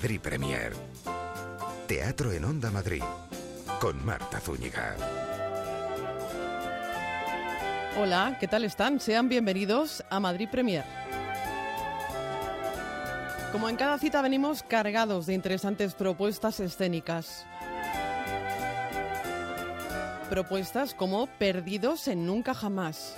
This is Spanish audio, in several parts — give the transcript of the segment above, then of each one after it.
Madrid Premier. Teatro en Onda Madrid, con Marta Zúñiga. Hola, ¿qué tal están? Sean bienvenidos a Madrid Premier. Como en cada cita venimos cargados de interesantes propuestas escénicas. Propuestas como Perdidos en Nunca Jamás.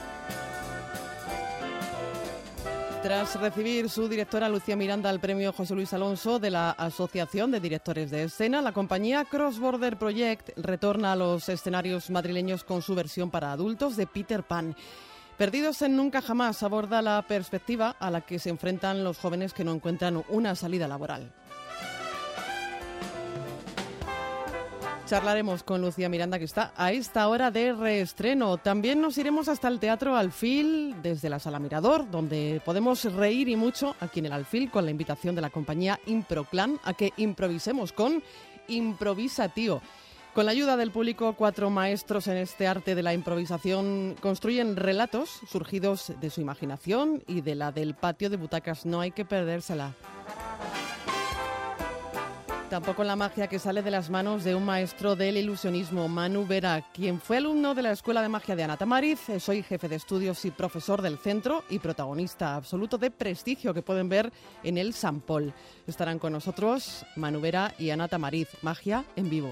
Tras recibir su directora Lucía Miranda el premio José Luis Alonso de la Asociación de Directores de Escena, la compañía Cross Border Project retorna a los escenarios madrileños con su versión para adultos de Peter Pan. Perdidos en Nunca Jamás aborda la perspectiva a la que se enfrentan los jóvenes que no encuentran una salida laboral. Charlaremos con Lucía Miranda, que está a esta hora de reestreno. También nos iremos hasta el Teatro Alfil, desde la Sala Mirador, donde podemos reír y mucho aquí en el Alfil con la invitación de la compañía Improclan a que improvisemos con Improvisa Tío. Con la ayuda del público, 4 maestros en este arte de la improvisación construyen relatos surgidos de su imaginación y de la del patio de butacas. No hay que perdérsela. Tampoco la magia que sale de las manos de un maestro del ilusionismo, Manu Vera, quien fue alumno de la Escuela de Magia de Ana Tamariz. Soy jefe de estudios y profesor del centro y protagonista absoluto de prestigio que pueden ver en el San Paul. Estarán con nosotros Manu Vera y Ana Tamariz. Magia en vivo.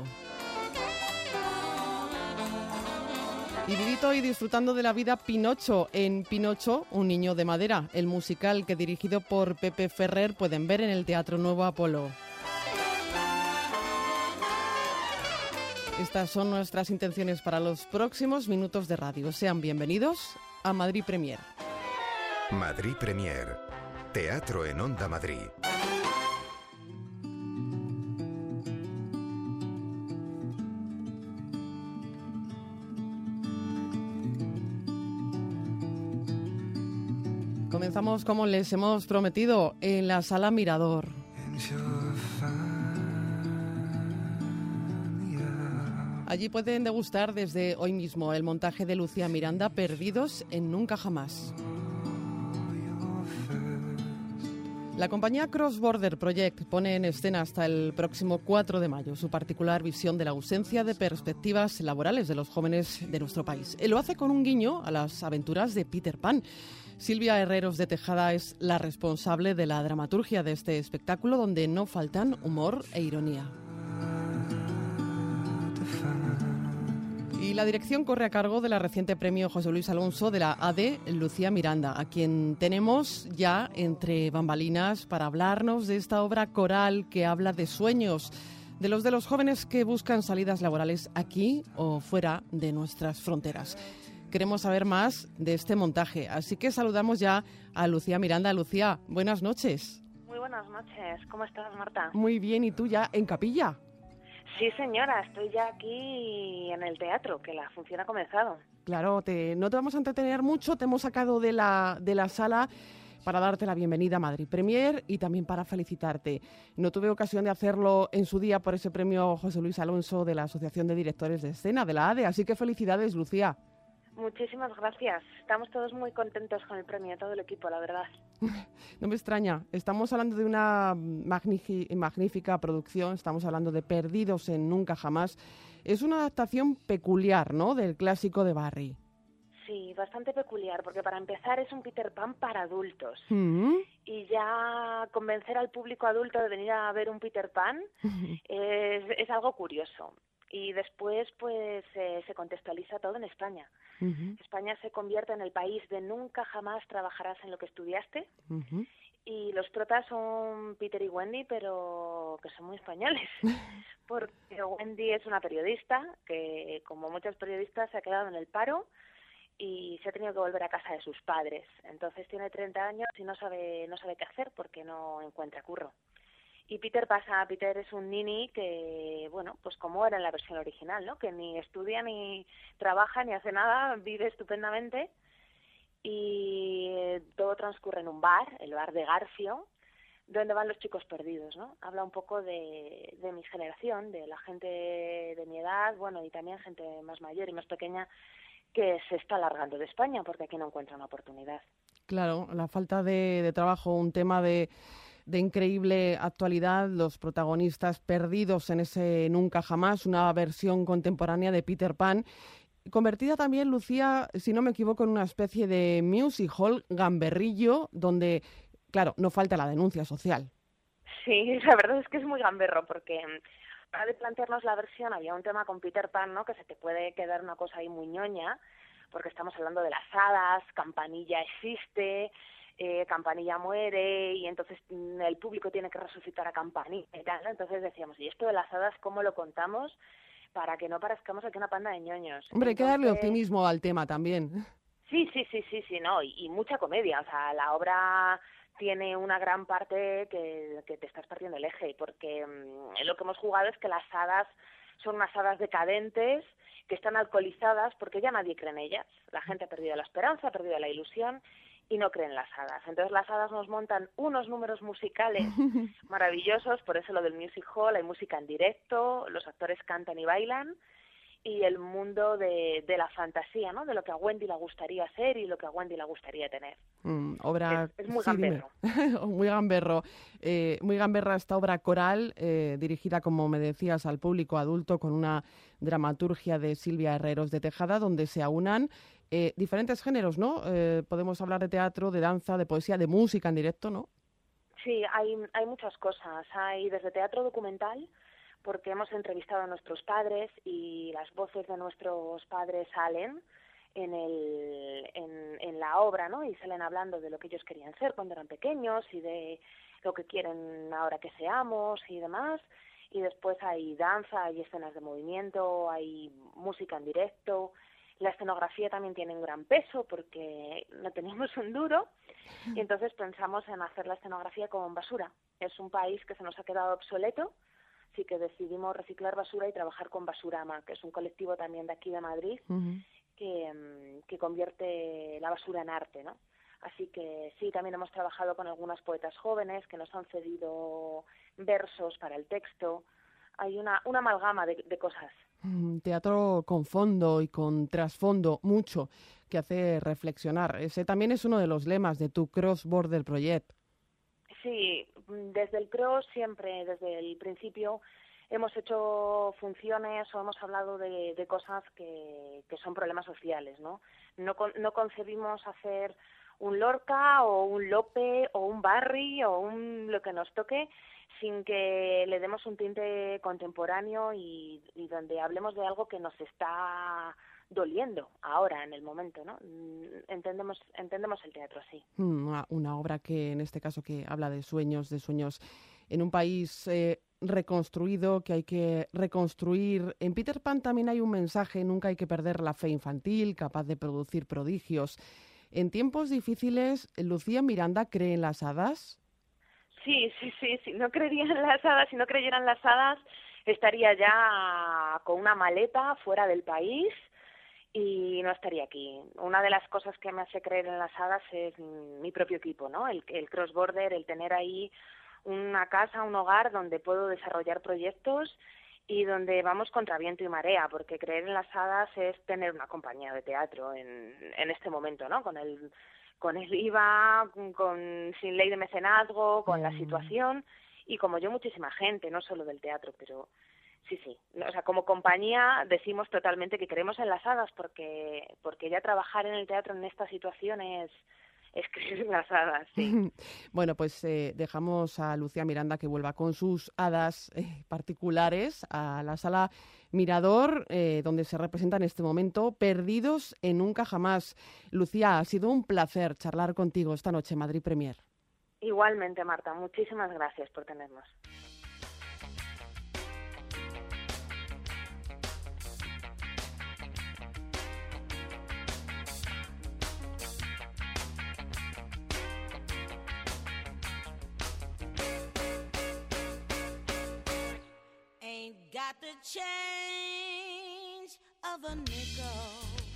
Y vivito y disfrutando de la vida Pinocho en Pinocho, un niño de madera, el musical que dirigido por Pepe Ferrer pueden ver en el Teatro Nuevo Apolo. Estas son nuestras intenciones para los próximos minutos de radio. Sean bienvenidos a Madrid Premier. Madrid Premier. Teatro en Onda Madrid. Comenzamos como les hemos prometido en la Sala Mirador. Allí pueden degustar desde hoy mismo el montaje de Lucía Miranda, Perdidos en Nunca Jamás. La compañía Cross Border Project pone en escena hasta el próximo 4 de mayo su particular visión de la ausencia de perspectivas laborales de los jóvenes de nuestro país. Lo hace con un guiño a las aventuras de Peter Pan. Silvia Herreros de Tejada es la responsable de la dramaturgia de este espectáculo, donde no faltan humor e ironía. Y la dirección corre a cargo de la reciente premio José Luis Alonso de la AD, Lucía Miranda, a quien tenemos ya entre bambalinas para hablarnos de esta obra coral que habla de sueños, de los jóvenes que buscan salidas laborales aquí o fuera de nuestras fronteras. Queremos saber más de este montaje, así que saludamos ya a Lucía Miranda. Lucía, buenas noches. Muy buenas noches, ¿cómo estás, Marta? Muy bien, ¿y tú ya en capilla? Sí, señora, estoy ya aquí en el teatro, que la función ha comenzado. Claro, no te vamos a entretener mucho, te hemos sacado de la sala para darte la bienvenida a Madrid Premier y también para felicitarte. No tuve ocasión de hacerlo en su día por ese premio José Luis Alonso de la Asociación de Directores de Escena, de la ADE, así que felicidades, Lucía. Muchísimas gracias. Estamos todos muy contentos con el premio, todo el equipo, la verdad. No me extraña. Estamos hablando de una magnífica producción. Estamos hablando de Perdidos en Nunca Jamás. Es una adaptación peculiar, ¿no?, del clásico de Barry. Sí, bastante peculiar, porque para empezar es un Peter Pan para adultos. Mm-hmm. Y ya convencer al público adulto de venir a ver un Peter Pan es algo curioso. Y después, pues, se contextualiza todo en España. Uh-huh. España se convierte en el país de nunca jamás trabajarás en lo que estudiaste. Uh-huh. Y los protas son Peter y Wendy, pero que son muy españoles. Porque Wendy es una periodista que, como muchos periodistas, se ha quedado en el paro y se ha tenido que volver a casa de sus padres. Entonces tiene 30 años y no sabe qué hacer porque no encuentra curro. Y Peter es un nini que, bueno, pues como era en la versión original, ¿no? Que ni estudia, ni trabaja, ni hace nada, vive estupendamente. Y todo transcurre en un bar, el bar de Garfio, donde van los chicos perdidos, ¿no? Habla un poco de mi generación, de la gente de mi edad, bueno, y también gente más mayor y más pequeña que se está largando de España porque aquí no encuentra una oportunidad. Claro, la falta de trabajo, un tema de de increíble actualidad, los protagonistas perdidos en ese Nunca Jamás, una versión contemporánea de Peter Pan, convertida también, Lucía, si no me equivoco, en una especie de music hall gamberrillo, donde, claro, no falta la denuncia social. Sí, la verdad es que es muy gamberro, porque para de plantearnos la versión había un tema con Peter Pan, ¿no?, que se te puede quedar una cosa ahí muy ñoña, porque estamos hablando de las hadas, Campanilla existe, Campanilla muere, y entonces el público tiene que resucitar a Campanilla y tal, ¿no? Entonces decíamos, ¿y esto de las hadas cómo lo contamos para que no parezcamos aquí una panda de ñoños? Hombre, hay que darle optimismo al tema también. Sí, no, y mucha comedia, o sea, la obra tiene una gran parte que te estás perdiendo el eje, porque lo que hemos jugado es que las hadas son unas hadas decadentes, que están alcoholizadas, porque ya nadie cree en ellas. La gente ha perdido la esperanza, ha perdido la ilusión, y no creen en las hadas. Entonces las hadas nos montan unos números musicales maravillosos, por eso lo del music hall, hay música en directo, los actores cantan y bailan, y el mundo de la fantasía, ¿no?, de lo que a Wendy le gustaría hacer y lo que a Wendy le gustaría tener. Obra... Es muy sí, gamberro. Muy gamberro. Muy gamberra esta obra coral, dirigida, como me decías, al público adulto, con una dramaturgia de Silvia Herreros de Tejada, donde se aunan diferentes géneros, ¿no? Podemos hablar de teatro, de danza, de poesía, de música en directo, ¿no? Sí, hay muchas cosas. Hay desde teatro documental, porque hemos entrevistado a nuestros padres y las voces de nuestros padres salen en la obra, ¿no? Y salen hablando de lo que ellos querían ser cuando eran pequeños y de lo que quieren ahora que seamos y demás. Y después hay danza, hay escenas de movimiento, hay música en directo. La escenografía también tiene un gran peso porque no teníamos un duro y entonces pensamos en hacer la escenografía con basura. Es un país que se nos ha quedado obsoleto, así que decidimos reciclar basura y trabajar con Basurama, que es un colectivo también de aquí de Madrid, que convierte la basura en arte, ¿no? Así que sí, también hemos trabajado con algunas poetas jóvenes que nos han cedido versos para el texto. Hay una amalgama de cosas. Teatro con fondo y con trasfondo, mucho, que hace reflexionar. Ese también es uno de los lemas de tu Cross Border Project. Sí, desde el Cross siempre, desde el principio, hemos hecho funciones o hemos hablado de cosas que son problemas sociales, ¿no? No concebimos hacer un Lorca o un Lope o un Barry o lo que nos toque sin que le demos un tinte contemporáneo y donde hablemos de algo que nos está doliendo ahora, en el momento, ¿no? Entendemos el teatro así. Una obra que, en este caso, que habla de sueños en un país reconstruido, que hay que reconstruir. En Peter Pan también hay un mensaje: nunca hay que perder la fe infantil, capaz de producir prodigios. En tiempos difíciles, ¿Lucía Miranda cree en las hadas? Sí. Si no creerían en las hadas, si no creyeran en las hadas, estaría ya con una maleta fuera del país y no estaría aquí. Una de las cosas que me hace creer en las hadas es mi propio equipo, ¿no? El cross border, el tener ahí una casa, un hogar donde puedo desarrollar proyectos y donde vamos contra viento y marea, porque creer en las hadas es tener una compañía de teatro en este momento, ¿no? Con el IVA, sin ley de mecenazgo, con la situación, y como yo, muchísima gente, no solo del teatro, pero sí. O sea, como compañía decimos totalmente que creemos en las hadas, porque ya trabajar en el teatro en esta situación es creer en las hadas, sí. Bueno, pues dejamos a Lucía Miranda que vuelva con sus hadas particulares a la Sala Mirador, donde se representa en este momento Perdidos en Nunca Jamás. Lucía, ha sido un placer charlar contigo esta noche en Madrid Premier. Igualmente, Marta, muchísimas gracias por tenernos. Got the change of a nickel.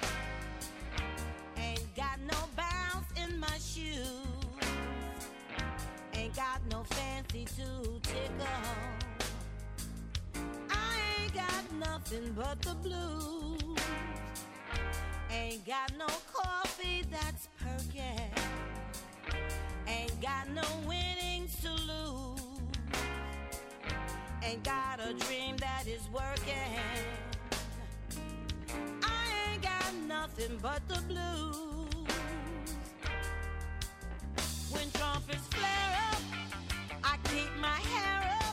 Ain't got no bounce in my shoes. Ain't got no fancy to tickle. I ain't got nothing but the blues. Ain't got no coffee that's perky. Ain't got no winnings to lose. ain't got a dream that is working. I ain't got nothing but the blues. When trumpets flare up, I keep my hair up.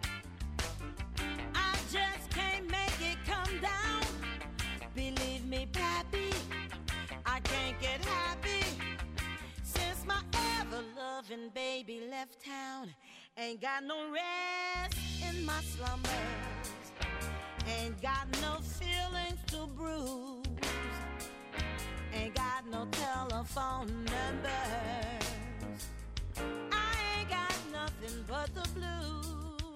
I just can't make it come down. Believe me, Pappy, I can't get happy since my ever-loving baby left town. Ain't got no rest in my slumbers. Ain't got no feelings to bruise. Ain't got no telephone numbers. I ain't got nothing but the blues.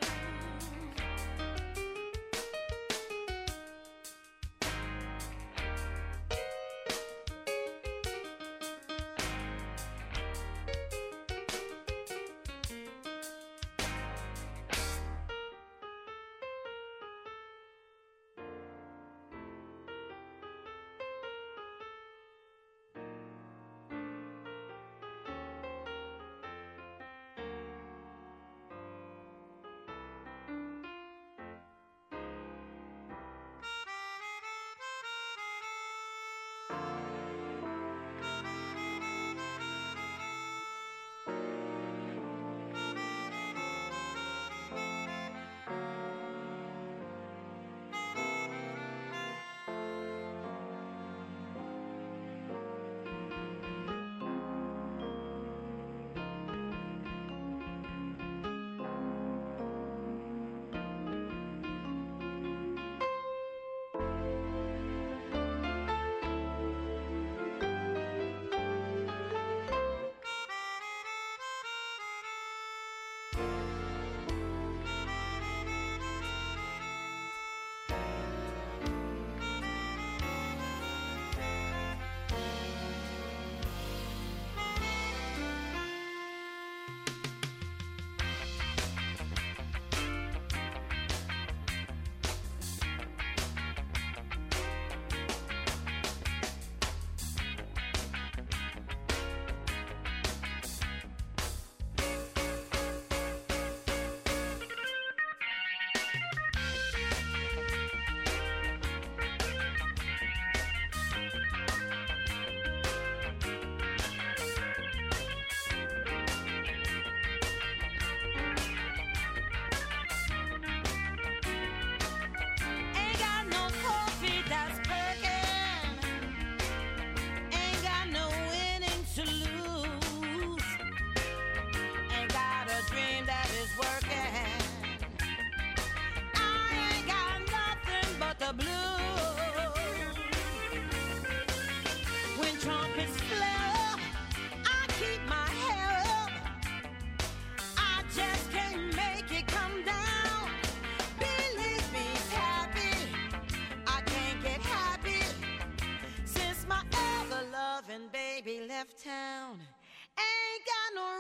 Left town, ain't got no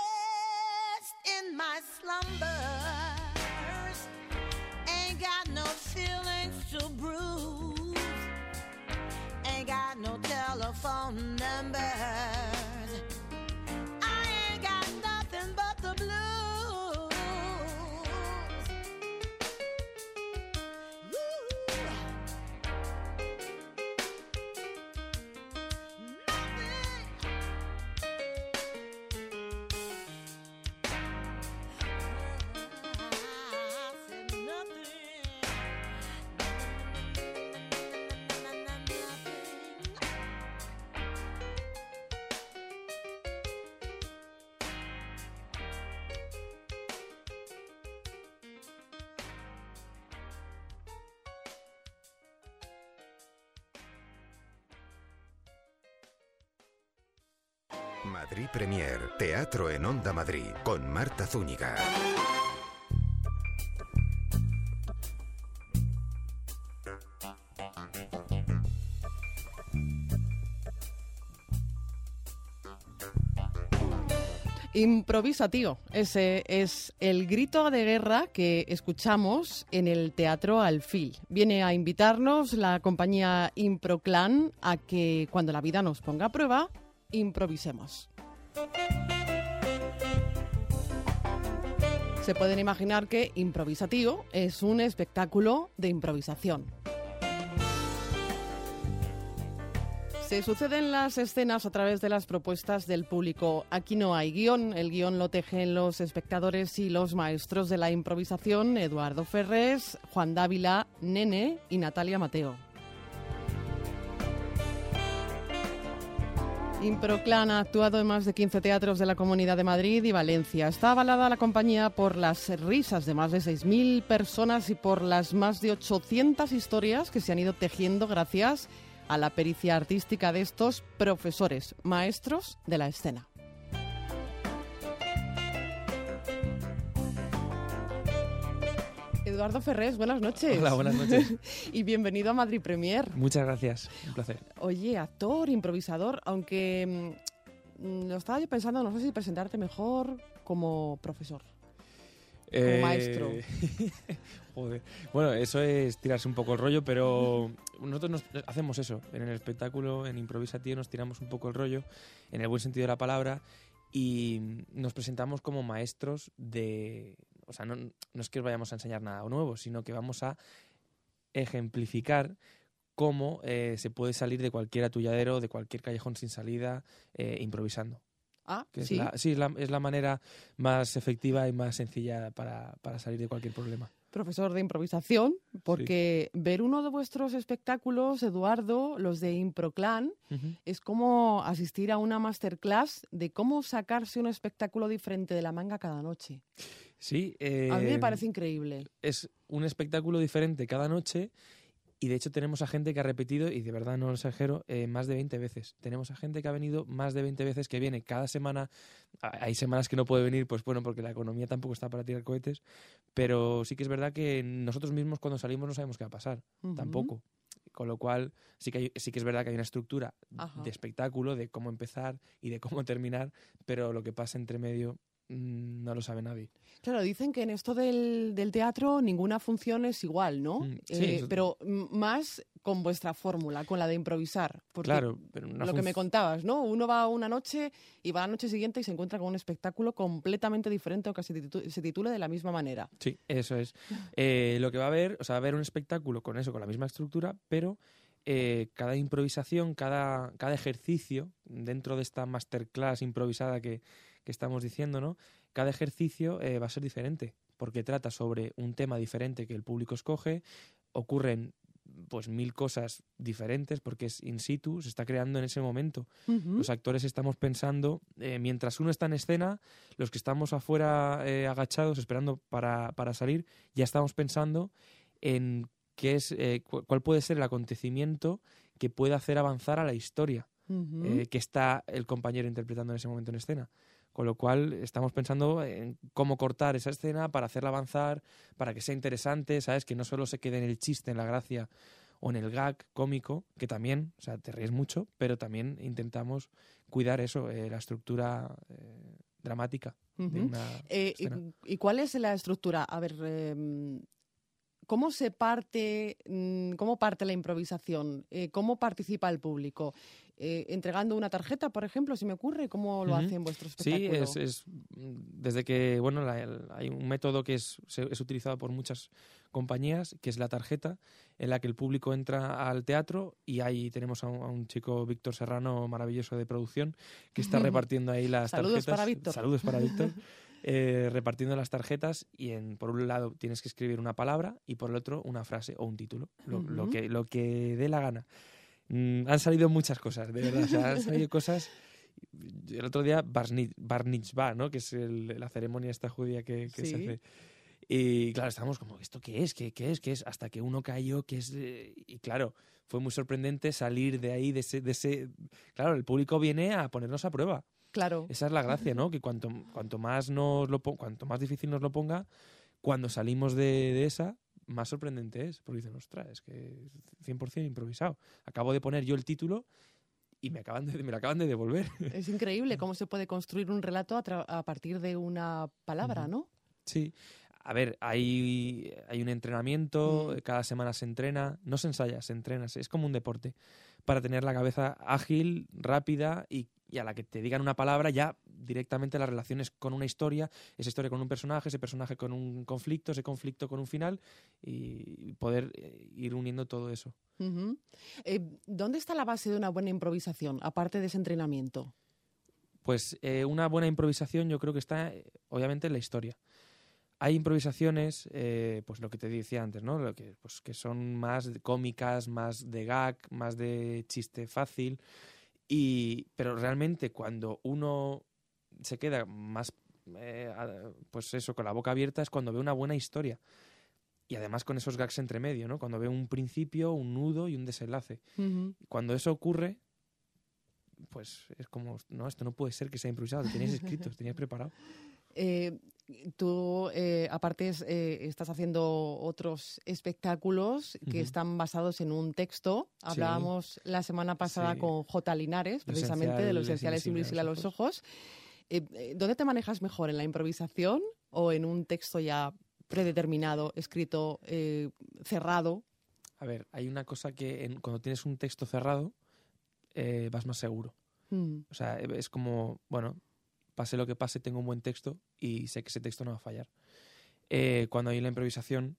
rest in my slumbers, ain't got no feelings to bruise, ain't got no telephone numbers, I ain't got nothing but the blues. Madrid Premier, Teatro en Onda Madrid, con Marta Zúñiga. Improvisa, tío. Ese es el grito de guerra que escuchamos en el Teatro Alfil. Viene a invitarnos la compañía Improclan a que cuando la vida nos ponga a prueba, improvisemos. Se pueden imaginar que Improvisatío es un espectáculo de improvisación. Se suceden las escenas a través de las propuestas del público. Aquí no hay guión, el guión lo tejen los espectadores y los maestros de la improvisación, Eduardo Ferrés, Juan Dávila, Nene y Natalia Mateo. Improclan ha actuado en más de 15 teatros de la Comunidad de Madrid y Valencia. Está avalada la compañía por las risas de más de 6.000 personas y por las más de 800 historias que se han ido tejiendo gracias a la pericia artística de estos profesores, maestros de la escena. Eduardo Ferrés, buenas noches. Hola, buenas noches. Y bienvenido a Madrid Premier. Muchas gracias, un placer. Oye, actor, improvisador, aunque lo estaba yo pensando, no sé si presentarte mejor como profesor, como maestro. Joder. Bueno, eso es tirarse un poco el rollo, pero nosotros hacemos eso. En el espectáculo, en Improvisatío, nos tiramos un poco el rollo, en el buen sentido de la palabra, y nos presentamos como maestros de... O sea, no es que os vayamos a enseñar nada nuevo, sino que vamos a ejemplificar cómo se puede salir de cualquier atolladero, de cualquier callejón sin salida, improvisando. Ah, Que sí. es la manera más efectiva y más sencilla para salir de cualquier problema. Profesor de improvisación, porque ver uno de vuestros espectáculos, Eduardo, los de Improclan, es como asistir a una masterclass de cómo sacarse un espectáculo diferente de la manga cada noche. Sí. A mí me parece increíble. Es un espectáculo diferente cada noche. Y de hecho tenemos a gente que ha repetido, y de verdad no lo exagero, más de 20 veces. Tenemos a gente que ha venido más de 20 veces, que viene cada semana. Hay semanas que no puede venir, pues bueno, porque la economía tampoco está para tirar cohetes. Pero sí que es verdad que nosotros mismos cuando salimos no sabemos qué va a pasar, tampoco. Con lo cual sí que es verdad que hay una estructura de espectáculo, de cómo empezar y de cómo terminar, pero lo que pasa entre medio no lo sabe nadie. Claro, dicen que en esto del teatro ninguna función es igual, ¿no? Sí, pero más con vuestra fórmula, con la de improvisar. Porque claro, pero lo que me contabas, ¿no? Uno va una noche y va a la noche siguiente y se encuentra con un espectáculo completamente diferente, aunque se titule de la misma manera. Sí, eso es. Lo que va a haber, o sea, va a haber un espectáculo con eso, con la misma estructura, pero cada improvisación, cada ejercicio dentro de esta masterclass improvisada que estamos diciendo, ¿no? Cada ejercicio va a ser diferente, porque trata sobre un tema diferente que el público escoge, ocurren pues 1000 cosas diferentes porque es in situ, se está creando en ese momento. Los actores estamos pensando, mientras uno está en escena, los que estamos afuera agachados esperando para salir, ya estamos pensando en qué es, cuál puede ser el acontecimiento que pueda hacer avanzar a la historia que está el compañero interpretando en ese momento en escena. Con lo cual estamos pensando en cómo cortar esa escena para hacerla avanzar, para que sea interesante, ¿sabes? Que no solo se quede en el chiste, en la gracia o en el gag cómico, que también, o sea, te ríes mucho, pero también intentamos cuidar eso, la estructura dramática de una escena. ¿Y cuál es la estructura? A ver, ¿cómo parte la improvisación? ¿Cómo participa el público? ¿Entregando una tarjeta, por ejemplo, si me ocurre? ¿Cómo lo hacen vuestros espectáculos? Sí, es desde que, bueno, hay un método que es utilizado por muchas compañías, que es la tarjeta, en la que el público entra al teatro y ahí tenemos a un chico, Víctor Serrano, maravilloso de producción, que está repartiendo ahí las tarjetas. Saludos para Víctor. Repartiendo las tarjetas y por un lado tienes que escribir una palabra y por el otro una frase o un título, lo que dé la gana. Han salido muchas cosas, de verdad. O sea, han salido cosas. El otro día, Bar Mitzvah, ¿no? Que es la ceremonia esta judía que se hace. Y claro, estábamos como, ¿esto qué es? ¿Qué es? Hasta que uno cayó, que es. Y claro, fue muy sorprendente salir de ahí, de ese. Claro, el público viene a ponernos a prueba. Claro. Esa es la gracia, ¿no? Que cuanto más difícil nos lo ponga, cuando salimos de esa, más sorprendente es, porque dicen, ostras, es que 100% improvisado. Acabo de poner yo el título y me lo acaban de devolver. Es increíble cómo se puede construir un relato a partir de una palabra, ¿no? Sí. A ver, hay un entrenamiento, cada semana se entrena, no se ensaya, se entrena, es como un deporte, para tener la cabeza ágil, rápida y a la que te digan una palabra ya directamente las relaciones con una historia, esa historia con un personaje, ese personaje con un conflicto, ese conflicto con un final, y poder ir uniendo todo eso. Uh-huh. ¿Dónde está la base de una buena improvisación, aparte de ese entrenamiento? Pues una buena improvisación yo creo que está, obviamente, en la historia. Hay improvisaciones, pues lo que te decía antes, ¿no? Pues que son más cómicas, más de gag, más de chiste fácil. Pero realmente cuando uno se queda más, pues eso, con la boca abierta, es cuando ve una buena historia. Y además con esos gags entre medio, ¿no? Cuando ve un principio, un nudo y un desenlace. Uh-huh. Cuando eso ocurre, pues es como, no, esto no puede ser que sea improvisado, lo tenías escrito, lo tenías preparado. Tú, aparte, estás haciendo otros espectáculos que están basados en un texto. Hablábamos la semana pasada con J. Linares, precisamente, de Lo esencial es invisible a los ojos. ¿Dónde te manejas mejor, en la improvisación o en un texto ya predeterminado, escrito, cerrado? A ver, hay una cosa que cuando tienes un texto cerrado, vas más seguro. O sea, es como, bueno, pase lo que pase, tengo un buen texto y sé que ese texto no va a fallar. Cuando hay la improvisación...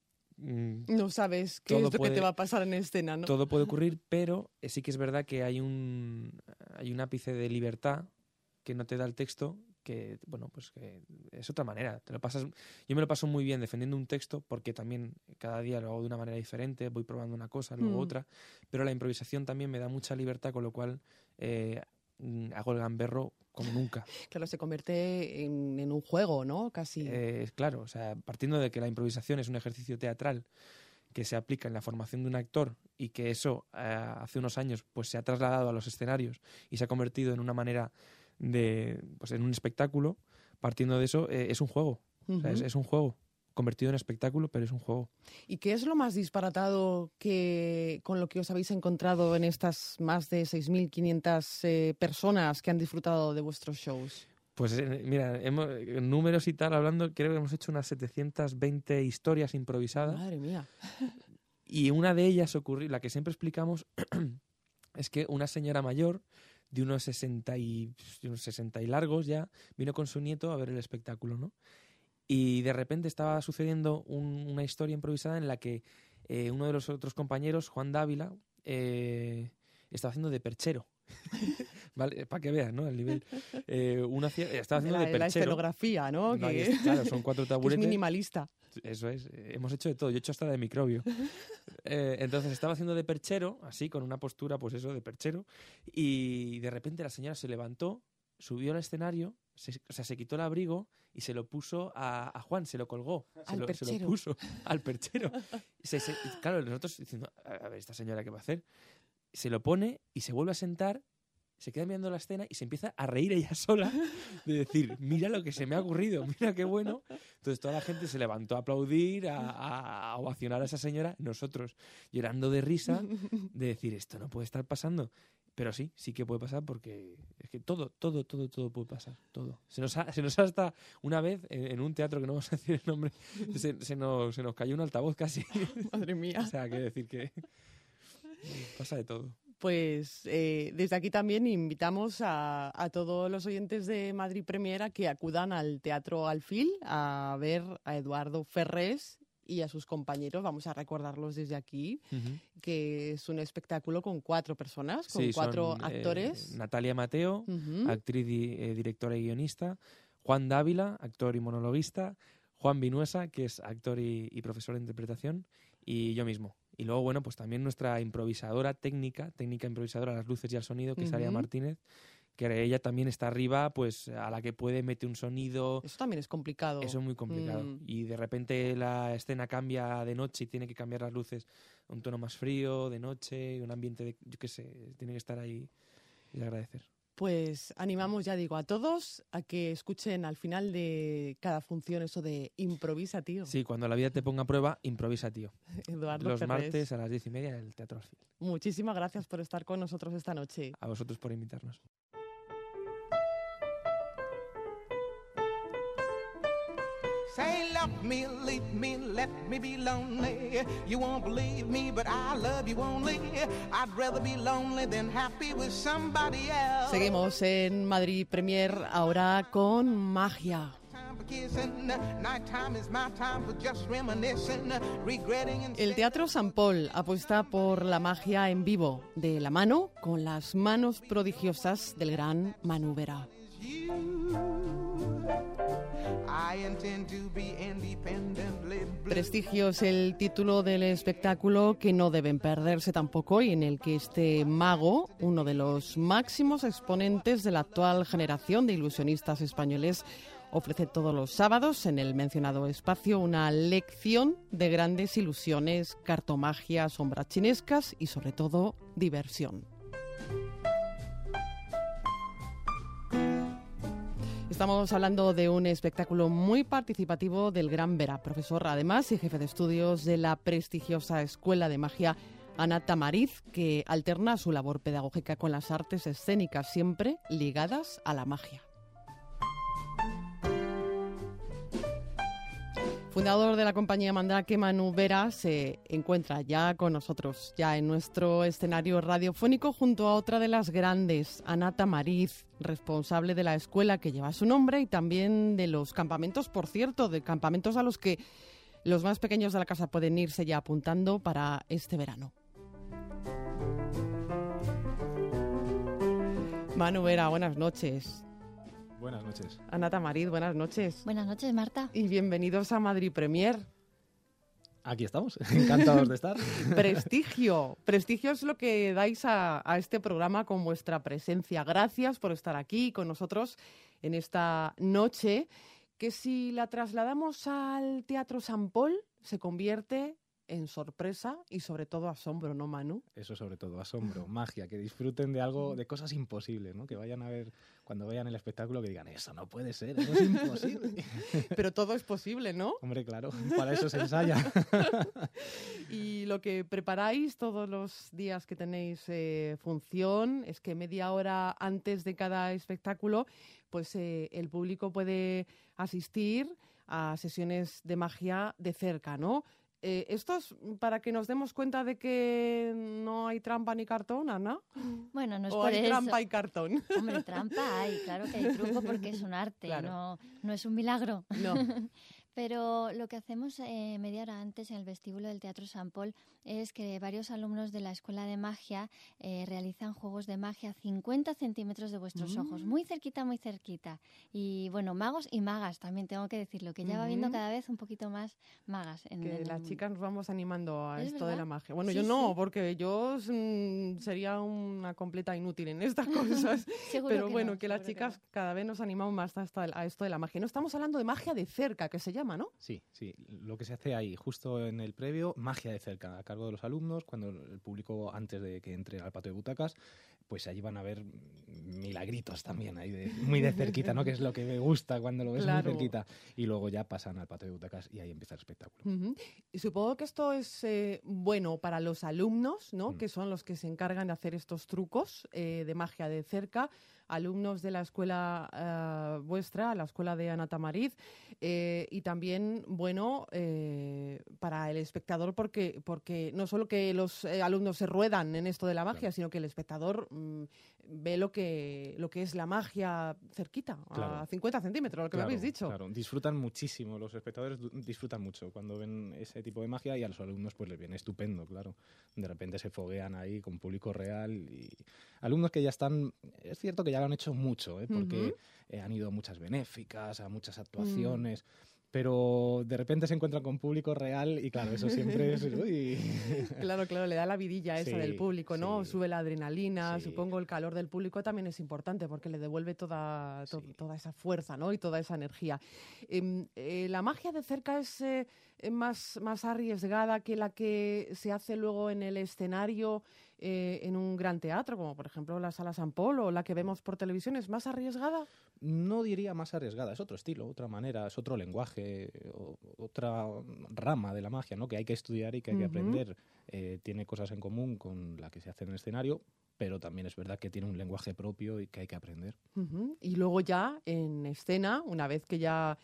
no sabes qué es lo que te va a pasar en escena, ¿no? Todo puede ocurrir, pero sí que es verdad que hay un ápice de libertad que no te da el texto, que, bueno, pues que es otra manera. Yo me lo paso muy bien defendiendo un texto, porque también cada día lo hago de una manera diferente, voy probando una cosa, luego otra, pero la improvisación también me da mucha libertad, con lo cual hago el gamberro como nunca. Claro, se convierte en un juego, ¿no? Casi. Claro, o sea, partiendo de que la improvisación es un ejercicio teatral que se aplica en la formación de un actor y que eso hace unos años pues se ha trasladado a los escenarios y se ha convertido en una manera pues en un espectáculo, partiendo de eso, es un juego. O sea, es un juego convertido en espectáculo, pero es un juego. ¿Y qué es lo más disparatado con lo que os habéis encontrado en estas más de 6.500 personas que han disfrutado de vuestros shows? Pues mira, en números y tal hablando, creo que hemos hecho unas 720 historias improvisadas. Madre mía. Y una de ellas ocurrió, la que siempre explicamos, es que una señora mayor de unos 60 y largos ya vino con su nieto a ver el espectáculo, ¿no? Y de repente estaba sucediendo una historia improvisada en la que uno de los otros compañeros, Juan Dávila, estaba haciendo de perchero. ¿Vale? Para que veas, ¿no? El nivel. Estaba haciendo de perchero. La escenografía, ¿no? Claro, son 4 taburetes. Es minimalista. Eso es. Hemos hecho de todo. Yo he hecho hasta de microbio. Entonces estaba haciendo de perchero, así, con una postura, pues eso, de perchero. Y de repente la señora se levantó, subió al escenario, se quitó el abrigo y se lo puso a Juan, se lo colgó. Se lo puso al perchero. Claro, nosotros diciendo, a ver, ¿esta señora qué va a hacer? Se lo pone y se vuelve a sentar, se queda mirando la escena y se empieza a reír ella sola de decir, mira lo que se me ha ocurrido, mira qué bueno. Entonces toda la gente se levantó a aplaudir, a ovacionar a esa señora, nosotros llorando de risa, de decir, esto no puede estar pasando. Pero sí que puede pasar, porque es que todo puede pasar, todo. Se nos ha hasta una vez en un teatro, que no vamos a decir el nombre, se nos cayó un altavoz casi. Madre mía. O sea, que decir que pasa de todo. Pues desde aquí también invitamos a todos los oyentes de Madrid Premier a que acudan al Teatro Alfil a ver a Eduardo Ferrés y a sus compañeros. Vamos a recordarlos desde aquí, que es un espectáculo con 4 personas, con 4 actores. Natalia Mateo, actriz, directora y guionista; Juan Dávila, actor y monologuista; Juan Vinuesa, que es actor y profesor de interpretación; y yo mismo. Y luego, bueno, pues también nuestra improvisadora técnica improvisadora a las luces y al sonido, que es Aria Martínez, que ella también está arriba, pues a la que puede mete un sonido. Eso también es complicado. Eso es muy complicado. Y de repente la escena cambia de noche y tiene que cambiar las luces a un tono más frío, de noche, un ambiente de, yo qué sé, tiene que estar ahí y agradecer. Pues animamos, ya digo, a todos a que escuchen al final de cada función eso de improvisa, tío. Sí, cuando la vida te ponga a prueba, improvisa, tío. Eduardo Los Ferrés. martes a las 10:30 en el Teatro Alfil. Muchísimas gracias por estar con nosotros esta noche. A vosotros por invitarnos. Say, Lord. off me, leave me, let me be lonely. You won't believe me, but I love you only. I'd rather be lonely than happy with somebody else. Seguimos en Madrid Premier ahora con Magia. El Teatro Sant Pol apuesta por la magia en vivo, de la mano con las manos prodigiosas del gran Manu Vera. Prestigio es el título del espectáculo que no deben perderse tampoco y en el que este mago, uno de los máximos exponentes de la actual generación de ilusionistas españoles, ofrece todos los sábados en el mencionado espacio una lección de grandes ilusiones, cartomagia, sombras chinescas y sobre todo diversión. Estamos hablando de un espectáculo muy participativo del Gran Vera, profesor además y jefe de estudios de la prestigiosa Escuela de Magia Ana Tamariz, que alterna su labor pedagógica con las artes escénicas, siempre ligadas a la magia. Fundador de la compañía Mandrake, Manu Vera, se encuentra ya con nosotros, ya en nuestro escenario radiofónico, junto a otra de las grandes, Ana Tamariz, responsable de la escuela que lleva su nombre y también de los campamentos, por cierto, de campamentos a los que los más pequeños de la casa pueden irse ya apuntando para este verano. Manu Vera, buenas noches. Buenas noches. Ana Tamariz, buenas noches. Buenas noches, Marta. Y bienvenidos a Madrid Premier. Aquí estamos, encantados de estar. Prestigio. Prestigio es lo que dais a este programa con vuestra presencia. Gracias por estar aquí con nosotros en esta noche, que si la trasladamos al Teatro Sant Pol, se convierte en sorpresa y sobre todo asombro, ¿no, Manu? Eso sobre todo, asombro, magia, que disfruten de algo, de cosas imposibles, ¿no? Que vayan a ver, cuando vean el espectáculo, que digan, eso no puede ser, eso es imposible. Pero todo es posible, ¿no? Hombre, claro, para eso se ensaya. Y lo que preparáis todos los días que tenéis función es que media hora antes de cada espectáculo, pues el público puede asistir a sesiones de magia de cerca, ¿no? Esto es para que nos demos cuenta de que no hay trampa ni cartón, Ana. Bueno, no es ¿O por hay eso. trampa y cartón? Hombre, trampa hay, claro que hay truco porque es un arte, Claro. no es un milagro. No. Pero lo que hacemos media hora antes en el vestíbulo del Teatro Sant Pol es que varios alumnos de la Escuela de Magia realizan juegos de magia a 50 centímetros de vuestros ojos, muy cerquita, muy cerquita. Y bueno, magos y magas también tengo que decirlo, que ya va viendo cada vez un poquito más magas. Que las chicas nos vamos animando a ¿Es esto de verdad? la magia. Bueno, Sí, yo no, sí. porque yo sería una completa inútil en estas cosas. Seguro Pero que bueno, no, que las seguro que chicas no. cada vez nos animamos más a esto de la magia. No estamos hablando de magia de cerca, que se llama, ¿no? Sí, lo que se hace ahí, justo en el previo, magia de cerca, a cargo de los alumnos, cuando el público, antes de que entre al patio de butacas, pues allí van a ver milagritos también, ahí muy de cerquita, ¿no? Que es lo que me gusta cuando lo ves Claro. muy cerquita. Y luego ya pasan al patio de butacas y ahí empieza el espectáculo. Ujú. Y supongo que esto es bueno para los alumnos, ¿no? Que son los que se encargan de hacer estos trucos de magia de cerca, alumnos de la escuela vuestra, la escuela de Ana Tamariz, y también, bueno, para el espectador, porque no solo que los alumnos se ruedan en esto de la magia, Claro. sino que el espectador ve lo que es la magia cerquita, Claro. a 50 centímetros, lo que me habéis dicho. Claro, disfrutan muchísimo, los espectadores disfrutan mucho cuando ven ese tipo de magia y a los alumnos pues les viene estupendo, claro. De repente se foguean ahí con público real y alumnos que ya están, es cierto que ya lo han hecho mucho, porque han ido a muchas benéficas, a muchas actuaciones. Pero de repente se encuentran con público real y claro, eso siempre es... Uy. Claro, le da la vidilla esa Sí, del público, ¿no? sí. Sube la adrenalina, Sí. supongo el calor del público también es importante porque le devuelve toda esa fuerza, ¿no? Y toda esa energía. La magia de cerca es más arriesgada que la que se hace luego en el escenario en un gran teatro, como por ejemplo la Sala Sant Pol o la que vemos por televisión. ¿Es más arriesgada? No diría más arriesgada, es otro estilo, otra manera, es otro lenguaje, otra rama de la magia, ¿no? Que hay que estudiar y que hay que aprender. Tiene cosas en común con la que se hace en el escenario, pero también es verdad que tiene un lenguaje propio y que hay que aprender. Y luego ya en escena, una vez que ya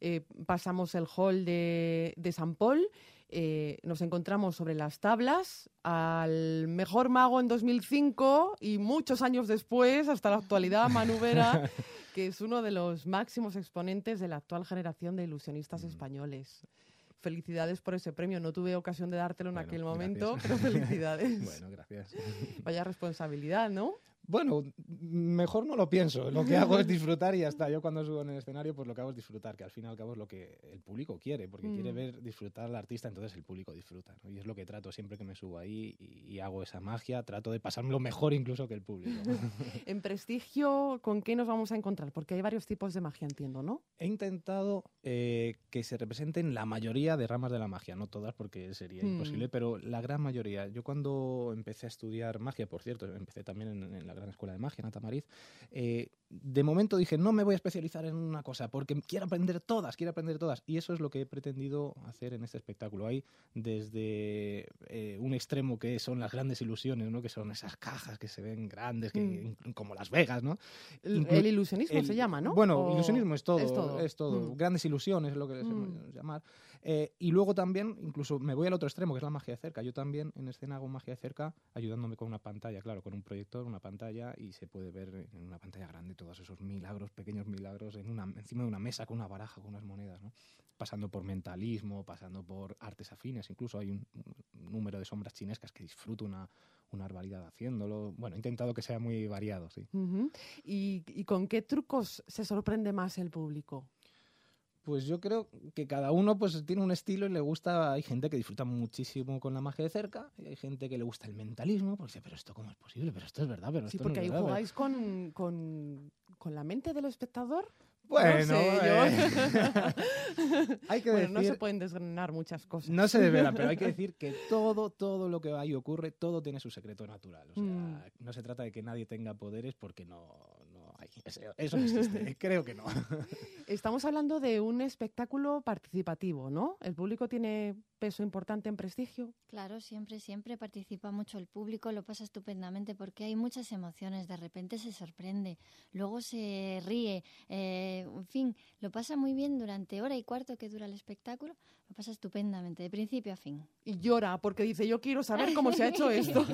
pasamos el hall de Sant Pol, nos encontramos sobre las tablas al mejor mago en 2005 y muchos años después, hasta la actualidad, Manu Vera, que es uno de los máximos exponentes de la actual generación de ilusionistas españoles. Felicidades por ese premio. No tuve ocasión de dártelo en aquel momento, gracias. pero felicidades. Bueno, gracias. Vaya responsabilidad, ¿no? Bueno, mejor no lo pienso. Lo que hago es disfrutar y ya está. Yo cuando subo en el escenario, pues lo que hago es disfrutar, que al fin y al cabo es lo que el público quiere, porque quiere ver disfrutar al artista, entonces el público disfruta, ¿no? Y es lo que trato siempre que me subo ahí y hago esa magia, trato de pasármelo mejor incluso que el público. En Prestigio, ¿con qué nos vamos a encontrar? Porque hay varios tipos de magia, entiendo, ¿no? He intentado que se representen la mayoría de ramas de la magia, no todas porque sería imposible, pero la gran mayoría. Yo cuando empecé a estudiar magia, por cierto, empecé también en la Gran Escuela de Magia, en Atamariz, de momento dije, no me voy a especializar en una cosa porque quiero aprender todas. Y eso es lo que he pretendido hacer en este espectáculo. Hay desde un extremo que son las grandes ilusiones, ¿no? Que son esas cajas que se ven grandes, como Las Vegas, ¿no? El ilusionismo se llama, ¿no? Bueno, ilusionismo es todo. Es todo. Grandes ilusiones es lo que les llamar. Y luego también, incluso me voy al otro extremo, que es la magia de cerca. Yo también en escena hago magia de cerca ayudándome con una pantalla, claro, con un proyector, una pantalla, y se puede ver en una pantalla grande todos esos milagros, pequeños milagros, encima de una mesa con una baraja, con unas monedas, ¿no? Pasando por mentalismo, pasando por artes afines. Incluso hay un número de sombras chinescas que disfruto una barbaridad haciéndolo. Bueno, he intentado que sea muy variado, sí. ¿Y con qué trucos se sorprende más el público? Pues yo creo que cada uno pues tiene un estilo y le gusta. Hay gente que disfruta muchísimo con la magia de cerca y hay gente que le gusta el mentalismo, pues dice, pero esto cómo es posible, pero esto es verdad, pero sí, esto porque no es ahí verdad. jugáis con la mente del espectador. Bueno, no sé, hay que bueno, decir, no se pueden desgranar muchas cosas. no se desvela, pero hay que decir que todo lo que ahí ocurre, todo tiene su secreto natural. O sea, no se trata de que nadie tenga poderes porque no hay. Eso no existe, creo que no. Estamos hablando de un espectáculo participativo, ¿no? ¿El público tiene peso importante en Prestigio? Claro, siempre participa mucho el público, lo pasa estupendamente porque hay muchas emociones, de repente se sorprende, luego se ríe, en fin, lo pasa muy bien durante hora y cuarto que dura el espectáculo, lo pasa estupendamente, de principio a fin. Y llora porque dice, yo quiero saber cómo se ha hecho esto.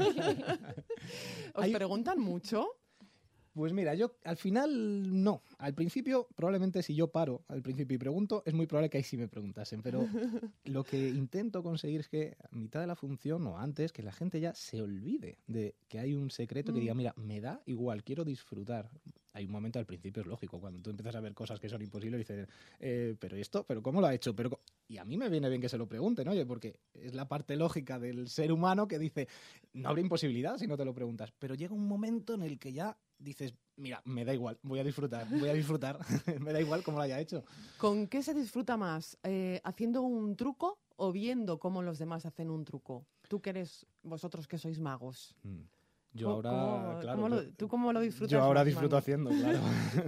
¿Os preguntan mucho? Pues mira, yo al final no. Al principio, probablemente si yo paro al principio y pregunto, es muy probable que ahí sí me preguntasen. Pero lo que intento conseguir es que a mitad de la función o antes, que la gente ya se olvide de que hay un secreto, que diga, mira, me da igual, quiero disfrutar. Hay un momento al principio, es lógico, cuando tú empiezas a ver cosas que son imposibles, dices, pero esto, pero ¿cómo lo ha hecho? Y a mí me viene bien que se lo pregunten, oye, porque es la parte lógica del ser humano que dice, no habrá imposibilidad si no te lo preguntas. Pero llega un momento en el que ya dices, mira, me da igual, voy a disfrutar, me da igual cómo lo haya hecho. ¿Con qué se disfruta más? ¿Haciendo un truco o viendo cómo los demás hacen un truco? Vosotros que sois magos. Yo ahora, claro. ¿Tú cómo lo disfrutas? Yo ahora más, disfruto Manu? haciendo, claro.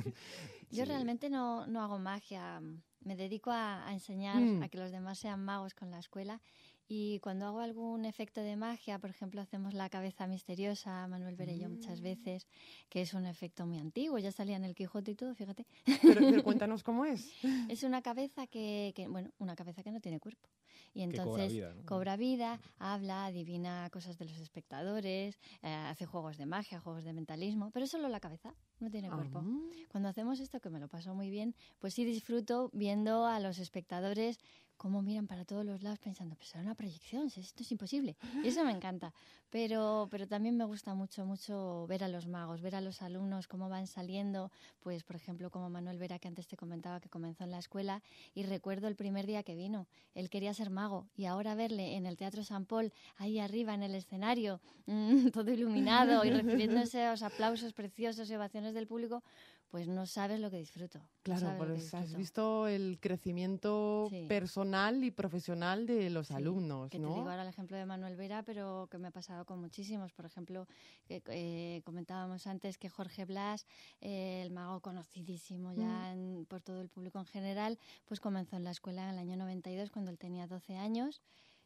Yo realmente no hago magia, me dedico a enseñar a que los demás sean magos con la escuela. Y cuando hago algún efecto de magia, por ejemplo, hacemos la cabeza misteriosa, Manuel Vera y yo muchas veces, que es un efecto muy antiguo, ya salía en el Quijote y todo, fíjate. Pero cuéntanos cómo es. Es una cabeza una cabeza que no tiene cuerpo. Y entonces cobra vida, ¿no? cobra vida, habla, adivina cosas de los espectadores, hace juegos de magia, juegos de mentalismo, pero solo la cabeza, no tiene cuerpo. Cuando hacemos esto, que me lo paso muy bien, pues sí disfruto viendo a los espectadores cómo miran para todos los lados pensando, pues será una proyección, esto es imposible. Y eso me encanta. Pero también me gusta mucho ver a los magos, ver a los alumnos, cómo van saliendo. Pues, por ejemplo, como Manuel Vera, que antes te comentaba que comenzó en la escuela, y recuerdo el primer día que vino. Él quería ser mago, y ahora verle en el Teatro Sant Pol, ahí arriba en el escenario, todo iluminado, y recibiendo esos aplausos preciosos y ovaciones del público, pues no sabes lo que disfruto. Claro, pues has visto el crecimiento personal y profesional de los alumnos, que ¿no? te digo ahora el ejemplo de Manuel Vera, pero que me ha pasado con muchísimos. Por ejemplo, que comentábamos antes que Jorge Blas, el mago conocidísimo ya por todo el público en general, pues comenzó en la escuela en el año 92 cuando él tenía 12 años.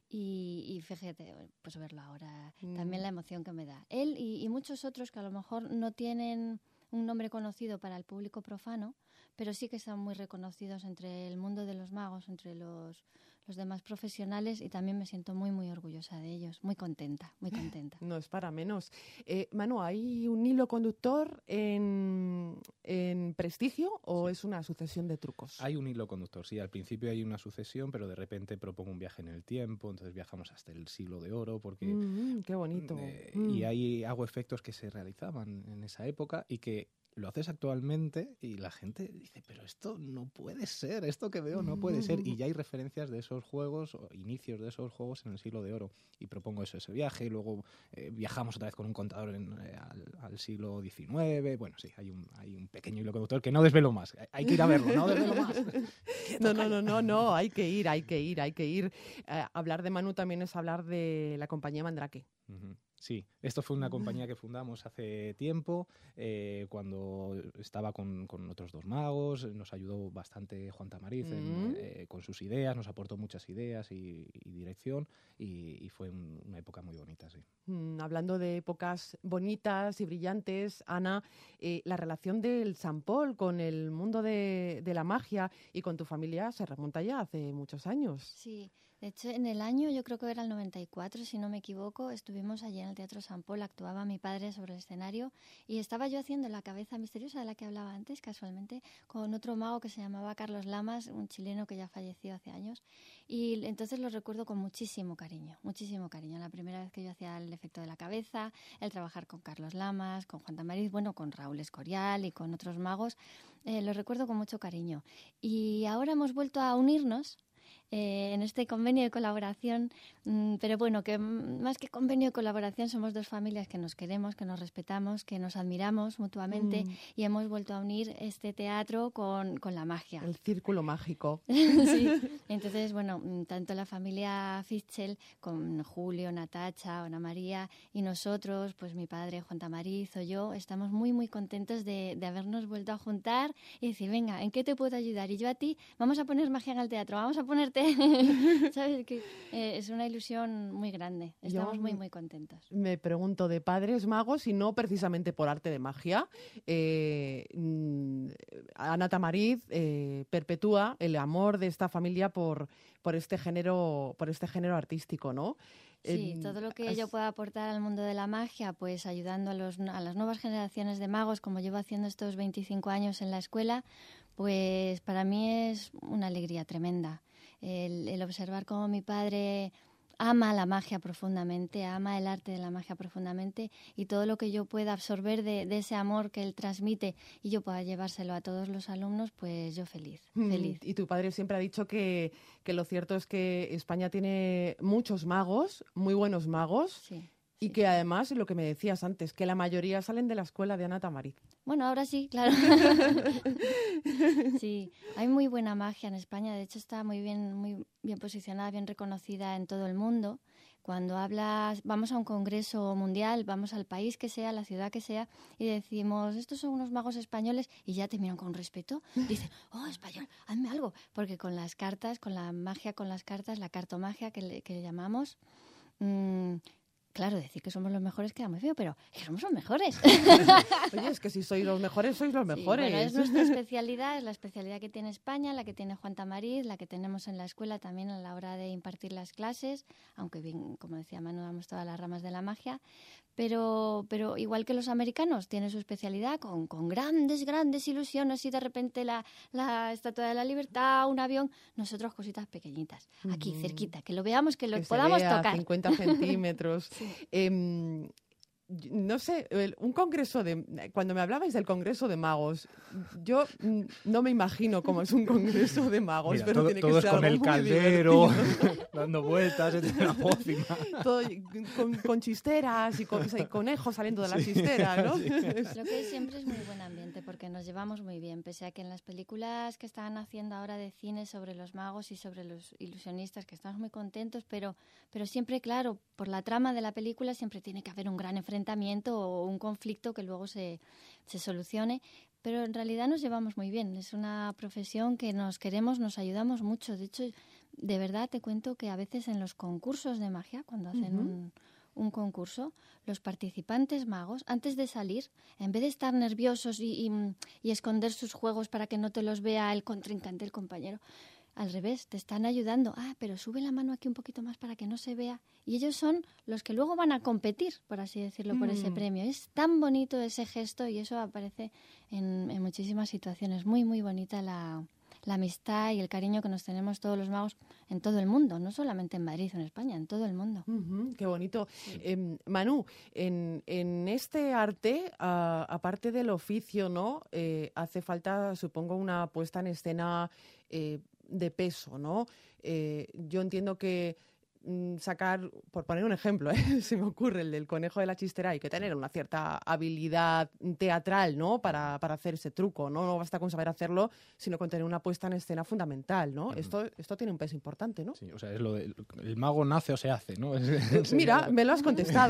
Y fíjate, pues verlo ahora, también la emoción que me da. Él y muchos otros que a lo mejor no tienen un nombre conocido para el público profano, pero sí que están muy reconocidos entre el mundo de los magos, entre los demás profesionales, y también me siento muy, muy orgullosa de ellos, muy contenta, muy contenta. No es para menos. Manu, ¿hay un hilo conductor en Prestigio o es una sucesión de trucos? Hay un hilo conductor, sí. Al principio hay una sucesión, pero de repente propongo un viaje en el tiempo, entonces viajamos hasta el siglo de oro, porque ¡Qué bonito! y ahí hago efectos que se realizaban en esa época y que lo haces actualmente y la gente dice, pero esto no puede ser, esto que veo no puede ser. Y ya hay referencias de esos juegos o inicios de esos juegos en el siglo de oro. Y propongo ese viaje, y luego viajamos otra vez con un contador al siglo XIX. Bueno, sí, hay un pequeño hilo conductor que no desvelo más. Hay que ir a verlo, no desvelo más. No, hay que ir. Hablar de Manu también es hablar de la compañía Mandrake. Uh-huh. Sí, esto fue una compañía que fundamos hace tiempo, cuando estaba con otros 2 magos. Nos ayudó bastante Juan Tamariz con sus ideas, nos aportó muchas ideas y dirección, y fue una época muy bonita, sí. Hablando de épocas bonitas y brillantes, Ana, la relación del Sant Pol con el mundo de la magia y con tu familia se remonta ya hace muchos años. Sí. De hecho, en el año, yo creo que era el 94, si no me equivoco, estuvimos allí en el Teatro Sant Pol, actuaba mi padre sobre el escenario y estaba yo haciendo la cabeza misteriosa de la que hablaba antes, casualmente, con otro mago que se llamaba Carlos Lamas, un chileno que ya falleció hace años, y entonces lo recuerdo con muchísimo cariño, la primera vez que yo hacía el efecto de la cabeza, el trabajar con Carlos Lamas, con Juan Tamariz, bueno, con Raúl Escorial y con otros magos, lo recuerdo con mucho cariño. Y ahora hemos vuelto a unirnos en este convenio de colaboración, pero bueno, que más que convenio de colaboración somos 2 familias que nos queremos, que nos respetamos, que nos admiramos mutuamente, y hemos vuelto a unir este teatro con la magia. El círculo mágico. Sí, entonces bueno, tanto la familia Fischel con Julio, Natacha, Ana María y nosotros, pues mi padre Juan Tamariz o yo, estamos muy muy contentos de habernos vuelto a juntar y decir, venga, ¿en qué te puedo ayudar? Y yo a ti, vamos a poner magia en el teatro, vamos a ponerte, ¿sabes? Que es una ilusión muy grande. Estamos muy, muy contentos. Me pregunto, de padres magos y no precisamente por arte de magia, Ana Tamariz perpetúa el amor de esta familia por este género artístico, ¿no? Sí, todo lo que yo pueda aportar al mundo de la magia, pues ayudando a las nuevas generaciones de magos, como llevo haciendo estos 25 años en la escuela, pues para mí es una alegría tremenda. El observar cómo mi padre ama la magia profundamente, ama el arte de la magia profundamente, y todo lo que yo pueda absorber de ese amor que él transmite y yo pueda llevárselo a todos los alumnos, pues yo feliz. Y tu padre siempre ha dicho que lo cierto es que España tiene muchos magos, muy buenos magos. Sí. Y que además, lo que me decías antes, que la mayoría salen de la escuela de Ana Tamariz. Bueno, ahora sí, claro. Sí, hay muy buena magia en España. De hecho, está muy bien posicionada, bien reconocida en todo el mundo. Cuando vamos a un congreso mundial, vamos al país que sea, la ciudad que sea, y decimos, estos son unos magos españoles, y ya te miran con respeto. Dicen, oh, español, hazme algo. Porque con las cartas, con la magia, con las cartas, la cartomagia que le llamamos... Claro, decir que somos los mejores queda muy feo, pero es que somos los mejores. Oye, es que si sois los mejores, sois los mejores. Sí, bueno, es nuestra especialidad, es la especialidad que tiene España, la que tiene Juan Tamariz, la que tenemos en la escuela también a la hora de impartir las clases, aunque bien, como decía Manu, damos todas las ramas de la magia. Pero igual que los americanos, tiene su especialidad con grandes ilusiones, y de repente la Estatua de la Libertad, un avión, nosotros cositas pequeñitas, aquí cerquita, que lo veamos, que lo podamos tocar. 50 centímetros. Sí. No sé, un congreso cuando me hablabais del congreso de magos, yo no me imagino cómo es un congreso de magos. Mira, pero tiene que todos ser con algo el muy caldero, divertido. dando vueltas, la pócima. Todo con chisteras y conejos saliendo de la chistera, ¿no? Sí. Creo que siempre es muy buen ambiente porque nos llevamos muy bien, pese a que en las películas que están haciendo ahora de cine sobre los magos y sobre los ilusionistas, que estamos muy contentos, pero siempre, claro, por la trama de la película siempre tiene que haber un gran enfrentamiento o un conflicto que luego se solucione, pero en realidad nos llevamos muy bien. Es una profesión que nos queremos, nos ayudamos mucho. De hecho, de verdad te cuento que a veces en los concursos de magia, cuando hacen un concurso, los participantes magos, antes de salir, en vez de estar nerviosos y esconder sus juegos para que no te los vea el contrincante, el compañero, al revés, te están ayudando. Pero sube la mano aquí un poquito más para que no se vea. Y ellos son los que luego van a competir, por así decirlo, por ese premio. Es tan bonito ese gesto y eso aparece en muchísimas situaciones. Muy, muy bonita la amistad y el cariño que nos tenemos todos los magos en todo el mundo, no solamente en Madrid o en España, en todo el mundo. Qué bonito. Manu, en este arte, aparte del oficio, ¿no? Hace falta, supongo, una puesta en escena de peso, ¿no? Yo entiendo que sacar, por poner un ejemplo, se me ocurre el del conejo de la chistera, hay que tener una cierta habilidad teatral, ¿no? Para hacer ese truco, ¿no? No basta con saber hacerlo, sino con tener una puesta en escena fundamental, ¿no? Esto tiene un peso importante, ¿no? Sí, o sea, es lo de el mago nace o se hace, ¿no? Mira, me lo has contestado.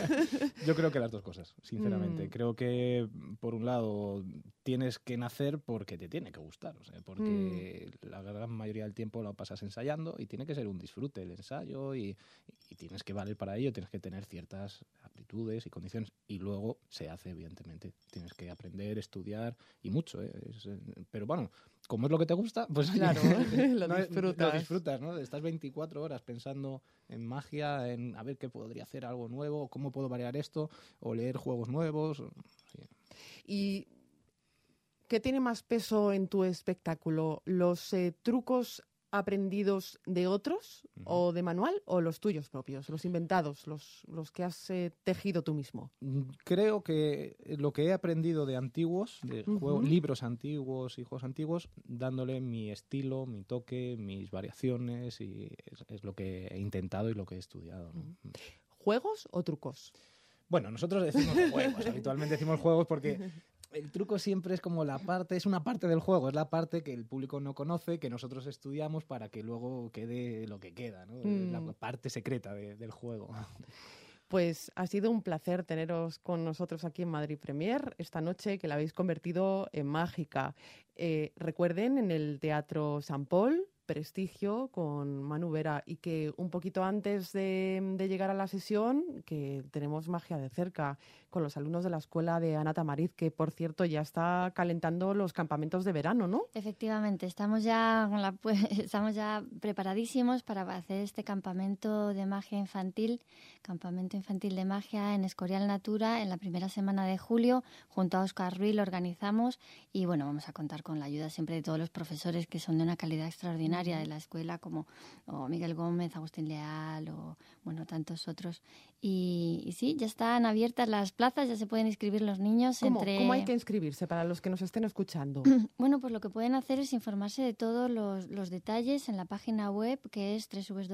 Yo creo que las dos cosas, sinceramente. Creo que, por un lado, tienes que nacer porque te tiene que gustar, o sea, porque la gran mayoría del tiempo lo pasas ensayando y tiene que ser un disfrute el ensayo y tienes que valer para ello, tienes que tener ciertas aptitudes y condiciones y luego se hace, evidentemente. Tienes que aprender, estudiar y mucho, pero bueno, como es lo que te gusta, pues claro, lo disfrutas, ¿no? Estás 24 horas pensando en magia, en a ver qué podría hacer algo nuevo, cómo puedo variar esto, o leer juegos nuevos. Sí. ¿Y qué tiene más peso en tu espectáculo? ¿Los trucos aprendidos de otros o de manual o los tuyos propios, los inventados, los que has tejido tú mismo? Creo que lo que he aprendido de antiguos, de libros antiguos y juegos antiguos, dándole mi estilo, mi toque, mis variaciones y es lo que he intentado y lo que he estudiado, ¿no? ¿Juegos o trucos? Bueno, nosotros decimos juegos, habitualmente decimos juegos porque el truco siempre es como es una parte del juego, es la parte que el público no conoce, que nosotros estudiamos para que luego quede lo que queda, ¿no? La parte secreta del juego. Pues ha sido un placer teneros con nosotros aquí en Madrid Premier esta noche, que la habéis convertido en mágica. Recuerden, en el Teatro Sant Pol, Prestigio, con Manu Vera, y que un poquito antes de llegar a la sesión, que tenemos magia de cerca con los alumnos de la escuela de Ana Tamariz, que por cierto ya está calentando los campamentos de verano, ¿no? Efectivamente, estamos ya preparadísimos para hacer este campamento de magia infantil, campamento infantil de magia en Escorial Natura en la primera semana de julio. Junto a Óscar Ruiz lo organizamos y bueno, vamos a contar con la ayuda siempre de todos los profesores que son de una calidad extraordinaria de la escuela, como Miguel Gómez, Agustín Leal o bueno, tantos otros. Y sí, ya están abiertas las plazas, ya se pueden inscribir los niños. ¿Cómo hay que inscribirse para los que nos estén escuchando? Bueno, pues lo que pueden hacer es informarse de todos los detalles en la página web, que es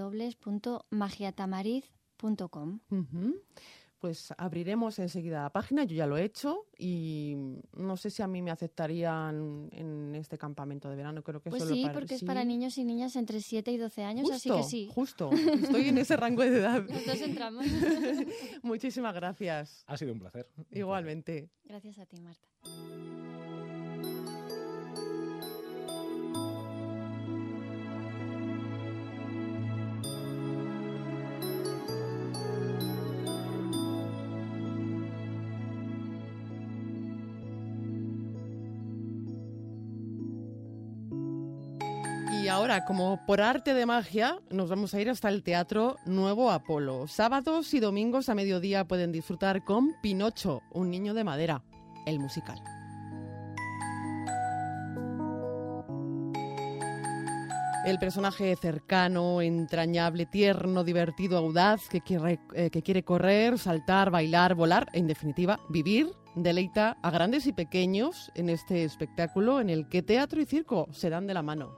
www.magiatamariz.com. Pues abriremos enseguida la página, yo ya lo he hecho y no sé si a mí me aceptarían en este campamento de verano, creo que pues solo sí, porque es para niños y niñas entre 7 y 12 años, justo, así que sí. Justo, estoy en ese rango de edad. Los dos entramos. Muchísimas gracias. Ha sido un placer. Igualmente. Gracias a ti, Marta. Y ahora, como por arte de magia, nos vamos a ir hasta el Teatro Nuevo Apolo. Sábados y domingos a mediodía pueden disfrutar con Pinocho, un niño de madera, el musical. El personaje cercano, entrañable, tierno, divertido, audaz, que quiere correr, saltar, bailar, volar, en definitiva, vivir, deleita a grandes y pequeños en este espectáculo en el que teatro y circo se dan de la mano.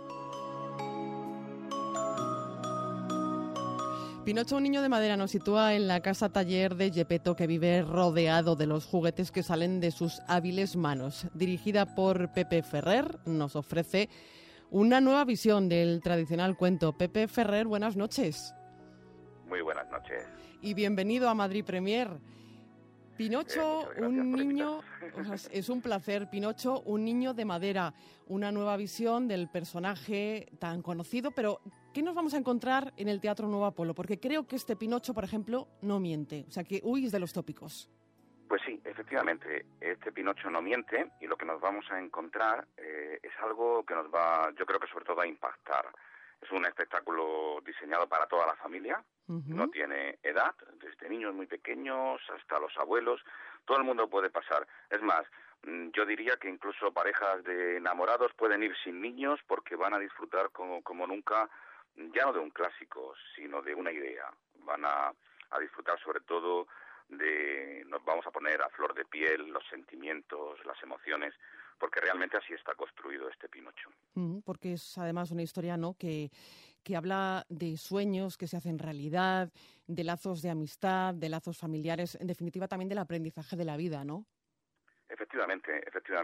Pinocho, un niño de madera, nos sitúa en la casa taller de Gepetto, que vive rodeado de los juguetes que salen de sus hábiles manos. Dirigida por Pepe Ferrer, nos ofrece una nueva visión del tradicional cuento. Pepe Ferrer, buenas noches. Muy buenas noches. Y bienvenido a Madrid Premier. Pinocho, Muchas gracias un por niño, invitarnos. o sea, es un placer. Pinocho, un niño de madera, una nueva visión del personaje tan conocido, pero ¿qué nos vamos a encontrar en el Teatro Nuevo Apolo? Porque creo que este Pinocho, por ejemplo, no miente, o sea, que huís de los tópicos. Pues sí, efectivamente, este Pinocho no miente y lo que nos vamos a encontrar es algo que nos va, yo creo que sobre todo a impactar. Es un espectáculo diseñado para toda la familia, no tiene edad, desde niños muy pequeños hasta los abuelos, todo el mundo puede pasar. Es más, yo diría que incluso parejas de enamorados pueden ir sin niños porque van a disfrutar como nunca, ya no de un clásico, sino de una idea. Van a disfrutar sobre todo nos vamos a poner a flor de piel los sentimientos, las emociones, porque realmente así está construido este Pinocho. Porque es además una historia, ¿no?, que habla de sueños que se hacen realidad, de lazos de amistad, de lazos familiares, en definitiva también del aprendizaje de la vida, ¿no? Efectivamente.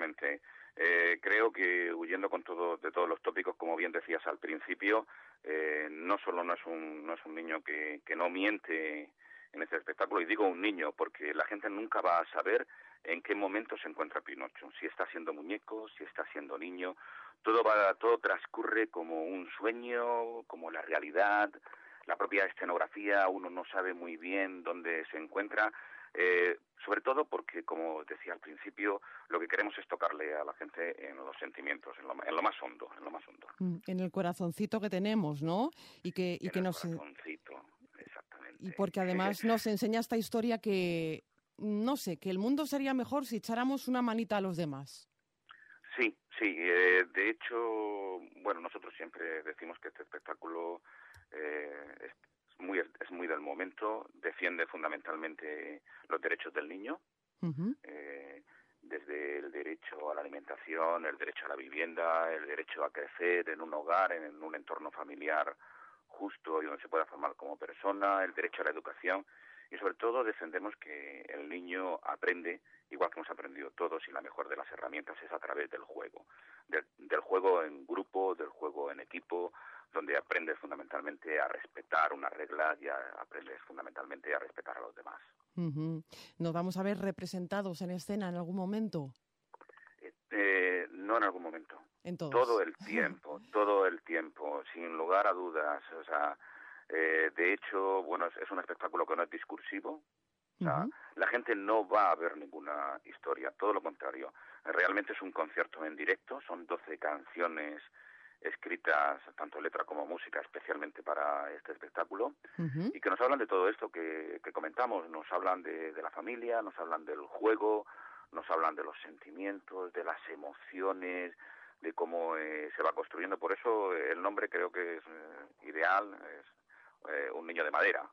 Creo que huyendo de todos los tópicos, como bien decías al principio, no solo no es un niño que no miente en este espectáculo, y digo un niño porque la gente nunca va a saber en qué momento se encuentra Pinocho, si está siendo muñeco, si está siendo niño, todo transcurre como un sueño, como la realidad, la propia escenografía, uno no sabe muy bien dónde se encuentra, sobre todo porque, como decía al principio, lo que queremos es tocarle a la gente en los sentimientos, en lo más hondo. En el corazoncito que tenemos, ¿no? Y que nos... corazoncito, exactamente. Y porque además nos enseña esta historia que, no sé, que el mundo sería mejor si echáramos una manita a los demás. Sí, de hecho, bueno, nosotros siempre decimos que este espectáculo es muy del momento, defiende fundamentalmente los derechos del niño, desde el derecho a la alimentación, el derecho a la vivienda, el derecho a crecer en un hogar, en un entorno familiar justo y donde se pueda formar como persona, el derecho a la educación, y sobre todo defendemos que el niño aprende igual que hemos aprendido todos, y la mejor de las herramientas es a través del juego, del juego en grupo, del juego en equipo, donde aprendes fundamentalmente a respetar unas reglas y aprendes fundamentalmente a respetar a los demás. ¿Nos vamos a ver representados en escena en algún momento? No en algún momento. En todos. Todo el tiempo, sin lugar a dudas. O sea, de hecho, bueno, es un espectáculo que no es discursivo. O sea, la gente no va a ver ninguna historia, todo lo contrario. Realmente es un concierto en directo, son 12 canciones escritas, tanto letra como música, especialmente para este espectáculo, y que nos hablan de todo esto que comentamos, nos hablan de la familia, nos hablan del juego, nos hablan de los sentimientos, de las emociones, de cómo se va construyendo. Por eso el nombre creo que es ideal, es un niño de madera.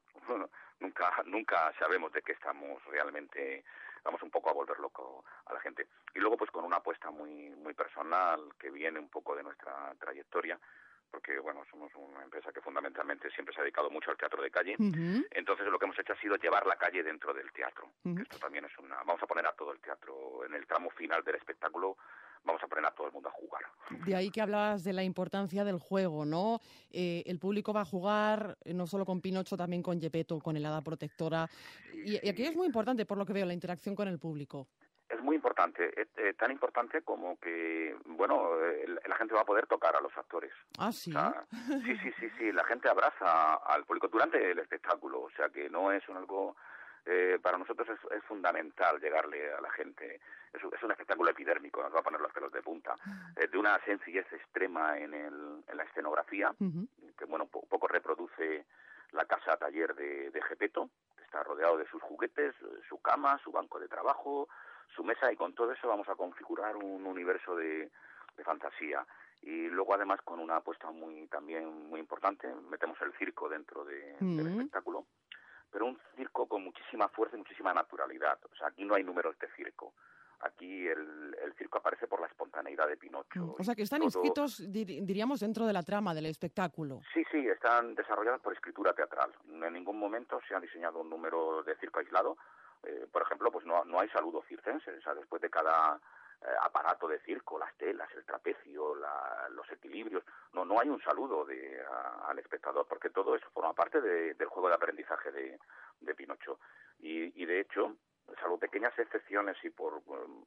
Nunca sabemos de qué estamos realmente, vamos un poco a volver loco a la gente. Y luego pues con una apuesta muy personal que viene un poco de nuestra trayectoria, porque bueno, somos una empresa que fundamentalmente siempre se ha dedicado mucho al teatro de calle. Entonces lo que hemos hecho ha sido llevar la calle dentro del teatro. Esto también es vamos a poner a todo el teatro en el tramo final del espectáculo. Vamos a poner a todo el mundo a jugar. De ahí que hablabas de la importancia del juego, ¿no? El público va a jugar no solo con Pinocho, también con Gepetto, con el hada protectora. Y aquello es muy importante, por lo que veo, la interacción con el público. Es muy importante, tan importante como que, bueno, la gente va a poder tocar a los actores. ¿Ah, sí? O sea, sí, la gente abraza al público durante el espectáculo, o sea que no es algo... para nosotros es fundamental llegarle a la gente. Es un espectáculo epidérmico, nos va a poner los pelos de punta, de una sencillez extrema en la escenografía, que bueno, poco reproduce la casa taller de Gepetto, que está rodeado de sus juguetes, su cama, su banco de trabajo, su mesa, y con todo eso vamos a configurar un universo de fantasía. Y luego además con una apuesta también muy importante, metemos el circo dentro del espectáculo, pero un circo con muchísima fuerza y muchísima naturalidad. O sea, aquí no hay números de circo. Aquí el circo aparece por la espontaneidad de Pinocho. O sea, que están inscritos, diríamos, dentro de la trama del espectáculo. Sí, están desarrollados por escritura teatral. En ningún momento se ha diseñado un número de circo aislado. Por ejemplo, pues no hay saludo circense. O sea, después de cada aparato de circo, las telas, el trapecio, los equilibrios, no hay un saludo al espectador, porque todo eso forma parte del juego de aprendizaje de Pinocho. Y de hecho, salvo pequeñas excepciones y por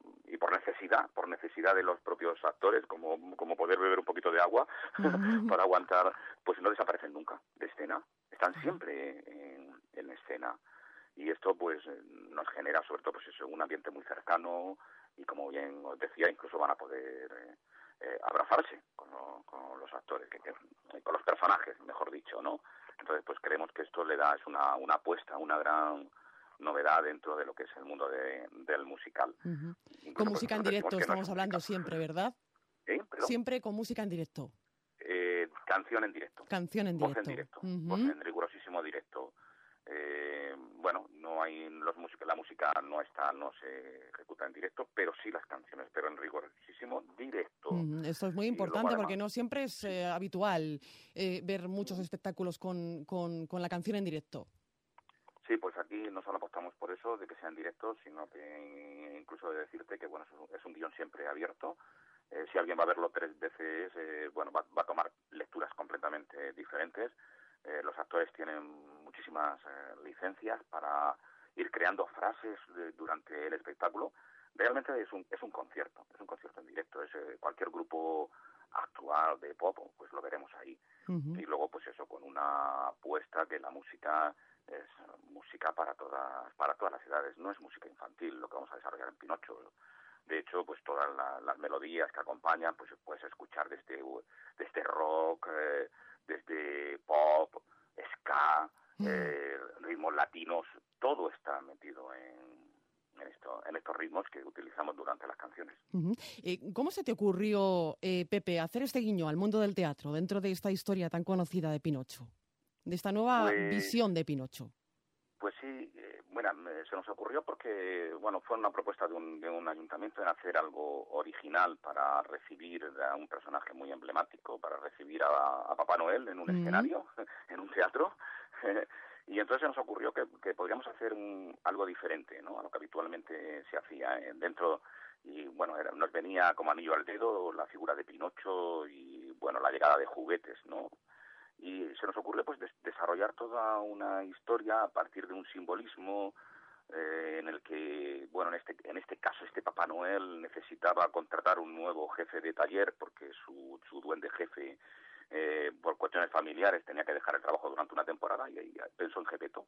necesidad de los propios actores, como poder beber un poquito de agua para aguantar, pues no desaparecen nunca de escena, están siempre en escena. Y esto pues nos genera sobre todo pues eso, un ambiente muy cercano y, como bien os decía, incluso van a poder abrazarse con los actores, con los personajes, mejor dicho, ¿no? Entonces pues creemos que esto le da, es una apuesta, una gran novedad dentro de lo que es el mundo del musical. Con música en directo estamos hablando siempre, ¿verdad? Siempre con música en directo. Canción en directo. Canción en voz directo. En directo. Voz en rigurosísimo directo. Bueno, no hay la música no se ejecuta en directo, pero sí las canciones, pero en rigurosísimo directo. Esto es muy importante porque no siempre es habitual ver muchos espectáculos con la canción en directo. Sí, pues aquí no solo apostamos por eso, de que sea en directo, sino que incluso de decirte que bueno, es un guión siempre abierto. Si alguien va a verlo 3 veces, bueno, va a tomar lecturas completamente diferentes. Los actores tienen muchísimas licencias para ir creando frases durante el espectáculo. Realmente es un concierto en directo. Cualquier grupo actual de pop, pues lo veremos ahí. Y luego, pues eso, con una apuesta que la música es música para todas las edades. No es música infantil lo que vamos a desarrollar en Pinocho. De hecho, pues todas las melodías que acompañan, pues puedes escuchar desde rock, desde pop, ska, ritmos latinos, todo está metido en estos ritmos que utilizamos durante las canciones. ¿Cómo se te ocurrió, Pepe, hacer este guiño al mundo del teatro dentro de esta historia tan conocida de Pinocho? De esta nueva visión de Pinocho. Pues sí, bueno, se nos ocurrió porque, bueno, fue una propuesta de un ayuntamiento en hacer algo original para recibir a un personaje muy emblemático, para recibir a Papá Noel en un escenario, en un teatro. Y entonces se nos ocurrió que podríamos hacer algo diferente, ¿no?, a lo que habitualmente se hacía dentro. Y bueno, nos venía como anillo al dedo la figura de Pinocho y, bueno, la llegada de juguetes, ¿no? Y se nos ocurrió pues desarrollar toda una historia a partir de un simbolismo en el que, bueno, en este caso este Papá Noel necesitaba contratar un nuevo jefe de taller porque su duende jefe, por cuestiones familiares, tenía que dejar el trabajo durante una temporada y pensó en Gepetto.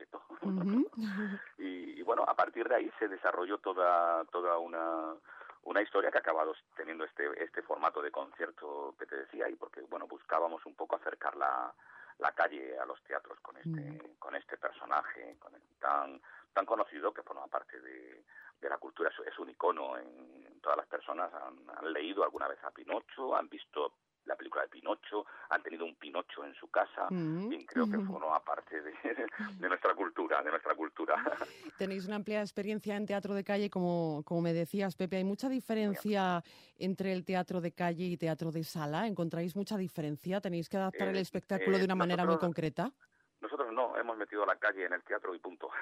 Y bueno, a partir de ahí se desarrolló toda una historia que ha acabado teniendo este formato de concierto que te decía, y porque bueno, buscábamos un poco acercar la calle a los teatros con este personaje tan conocido, que forma parte de la cultura. Es un icono en todas las personas. Han leído alguna vez a Pinocho, han visto la película de Pinocho, han tenido un Pinocho en su casa, y creo que forma parte de nuestra cultura, Tenéis una amplia experiencia en teatro de calle, como me decías, Pepe. ¿Hay mucha diferencia entre el teatro de calle y teatro de sala? ¿Encontráis mucha diferencia? ¿Tenéis que adaptar el espectáculo de una manera muy concreta? Nosotros no, hemos metido la calle en el teatro y punto.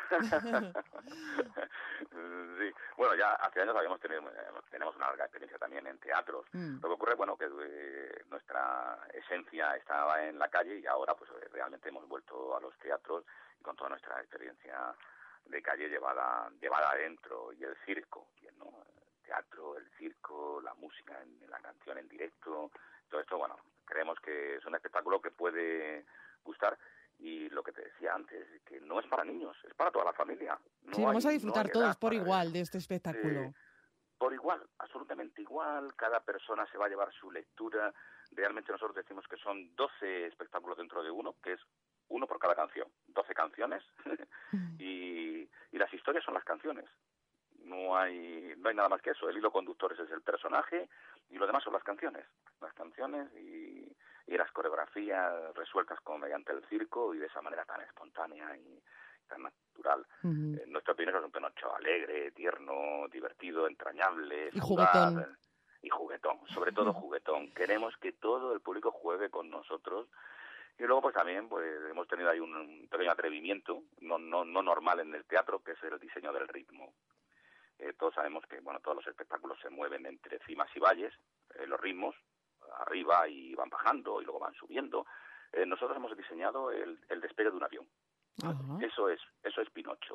Sí. Bueno, ya hace años tenemos una larga experiencia también en teatros. Lo que ocurre, bueno, que nuestra esencia estaba en la calle y ahora pues realmente hemos vuelto a los teatros y con toda nuestra experiencia de calle llevada adentro, y el circo, ¿no? El teatro, el circo, la música, la canción en directo, todo esto, bueno, creemos que es un espectáculo que puede gustar. Y lo que te decía antes, que no es para niños, es para toda la familia. Sí, vamos a disfrutar todos por igual de este espectáculo. Por igual, absolutamente igual. Cada persona se va a llevar su lectura. Realmente nosotros decimos que son 12 espectáculos dentro de uno, que es uno por cada canción. 12 canciones y las historias son las canciones. No hay nada más que eso. El hilo conductor es el personaje y lo demás son las canciones. Y las coreografías resueltas como mediante el circo y de esa manera tan espontánea y tan natural. Nuestro Pinocho es un Pinocho alegre, tierno, divertido, entrañable, y juguetón. Y juguetón, sobre todo juguetón. Queremos que todo el público juegue con nosotros. Y luego pues también pues hemos tenido ahí un pequeño atrevimiento, no normal en el teatro, que es el diseño del ritmo. Todos sabemos que bueno, todos los espectáculos se mueven entre cimas y valles, los ritmos arriba y van bajando y luego van subiendo. Nosotros hemos diseñado el despegue de un avión. Eso es Pinocho.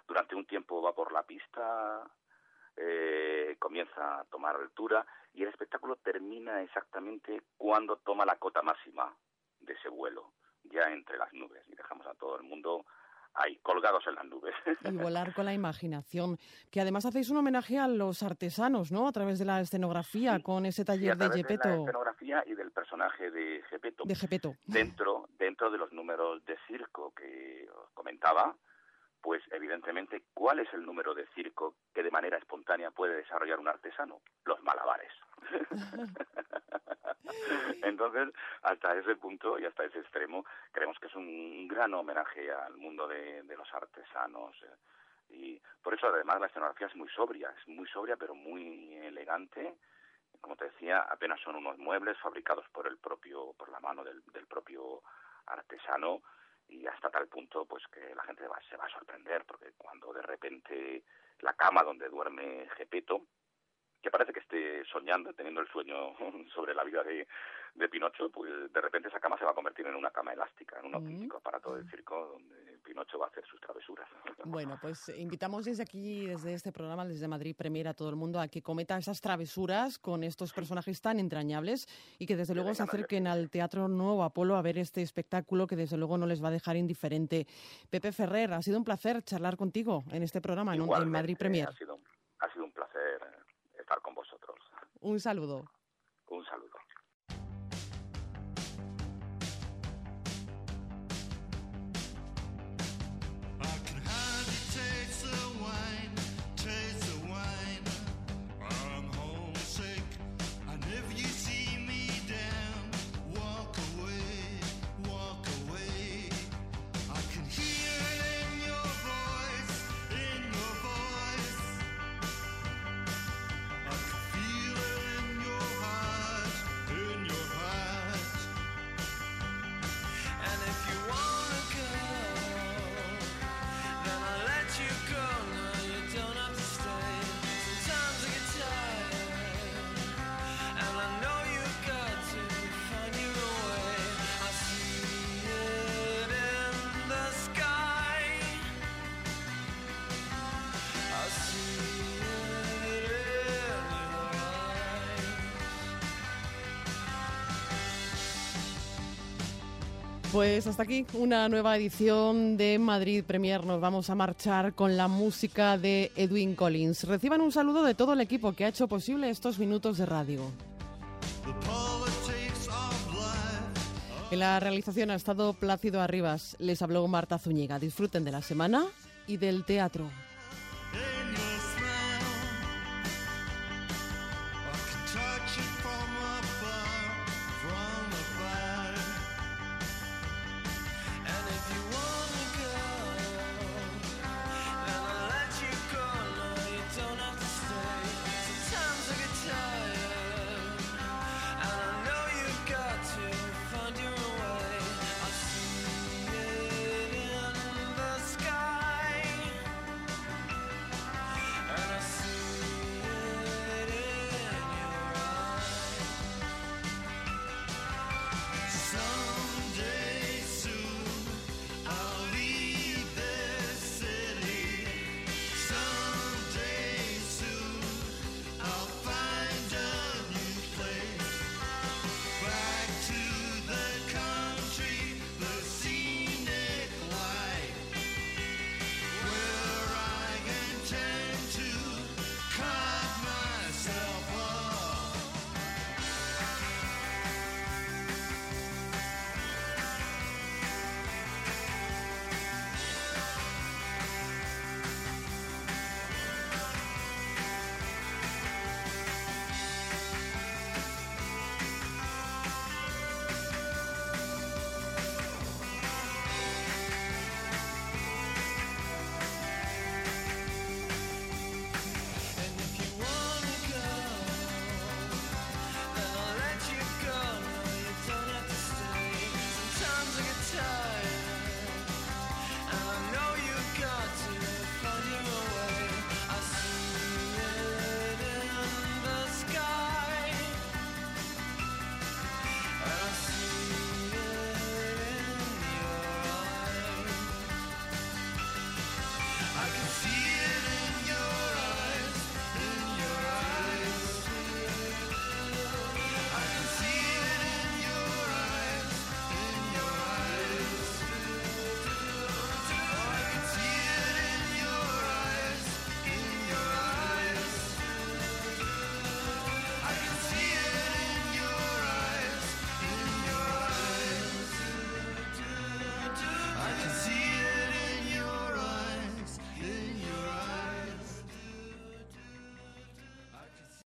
durante un tiempo va por la pista, comienza a tomar altura y el espectáculo termina exactamente cuando toma la cota máxima de ese vuelo, ya entre las nubes, y dejamos a todo el mundo ahí, colgados en las nubes. Y volar con la imaginación, que además hacéis un homenaje a los artesanos, ¿no?, a través de la escenografía, sí, con ese taller de Gepetto. De la escenografía y del personaje de Gepetto. De Gepetto. Dentro de los números de circo que os comentaba, pues evidentemente, ¿cuál es el número de circo que de manera espontánea puede desarrollar un artesano? Los malabares. Entonces, hasta ese punto y hasta ese extremo, creemos que es un gran homenaje al mundo de los artesanos. Y por eso, además, la escenografía es muy sobria pero muy elegante. Como te decía, apenas son unos muebles fabricados por la mano del propio artesano, y hasta tal punto pues que la gente se va a sorprender, porque cuando de repente la cama donde duerme Gepetto, que parece que esté soñando, teniendo el sueño sobre la vida de Pinocho, pues de repente esa cama se va a convertir en una cama elástica, en un auténtico aparato del circo donde Pinocho va a hacer sus travesuras. Bueno, pues invitamos desde aquí, desde este programa, desde Madrid Premier, a todo el mundo a que cometa esas travesuras con estos personajes tan entrañables y que desde luego se acerquen al Teatro Nuevo Apolo a ver este espectáculo que desde luego no les va a dejar indiferente. Pepe Ferrer, ha sido un placer charlar contigo en este programa en Madrid Premier. Ha sido un placer estar con vosotros. Un saludo. Un saludo. Pues hasta aquí una nueva edición de Madrid Premier. Nos vamos a marchar con la música de Edwyn Collins. Reciban un saludo de todo el equipo que ha hecho posible estos minutos de radio. En la realización ha estado Plácido Arribas. Les habló Marta Zúñiga. Disfruten de la semana y del teatro.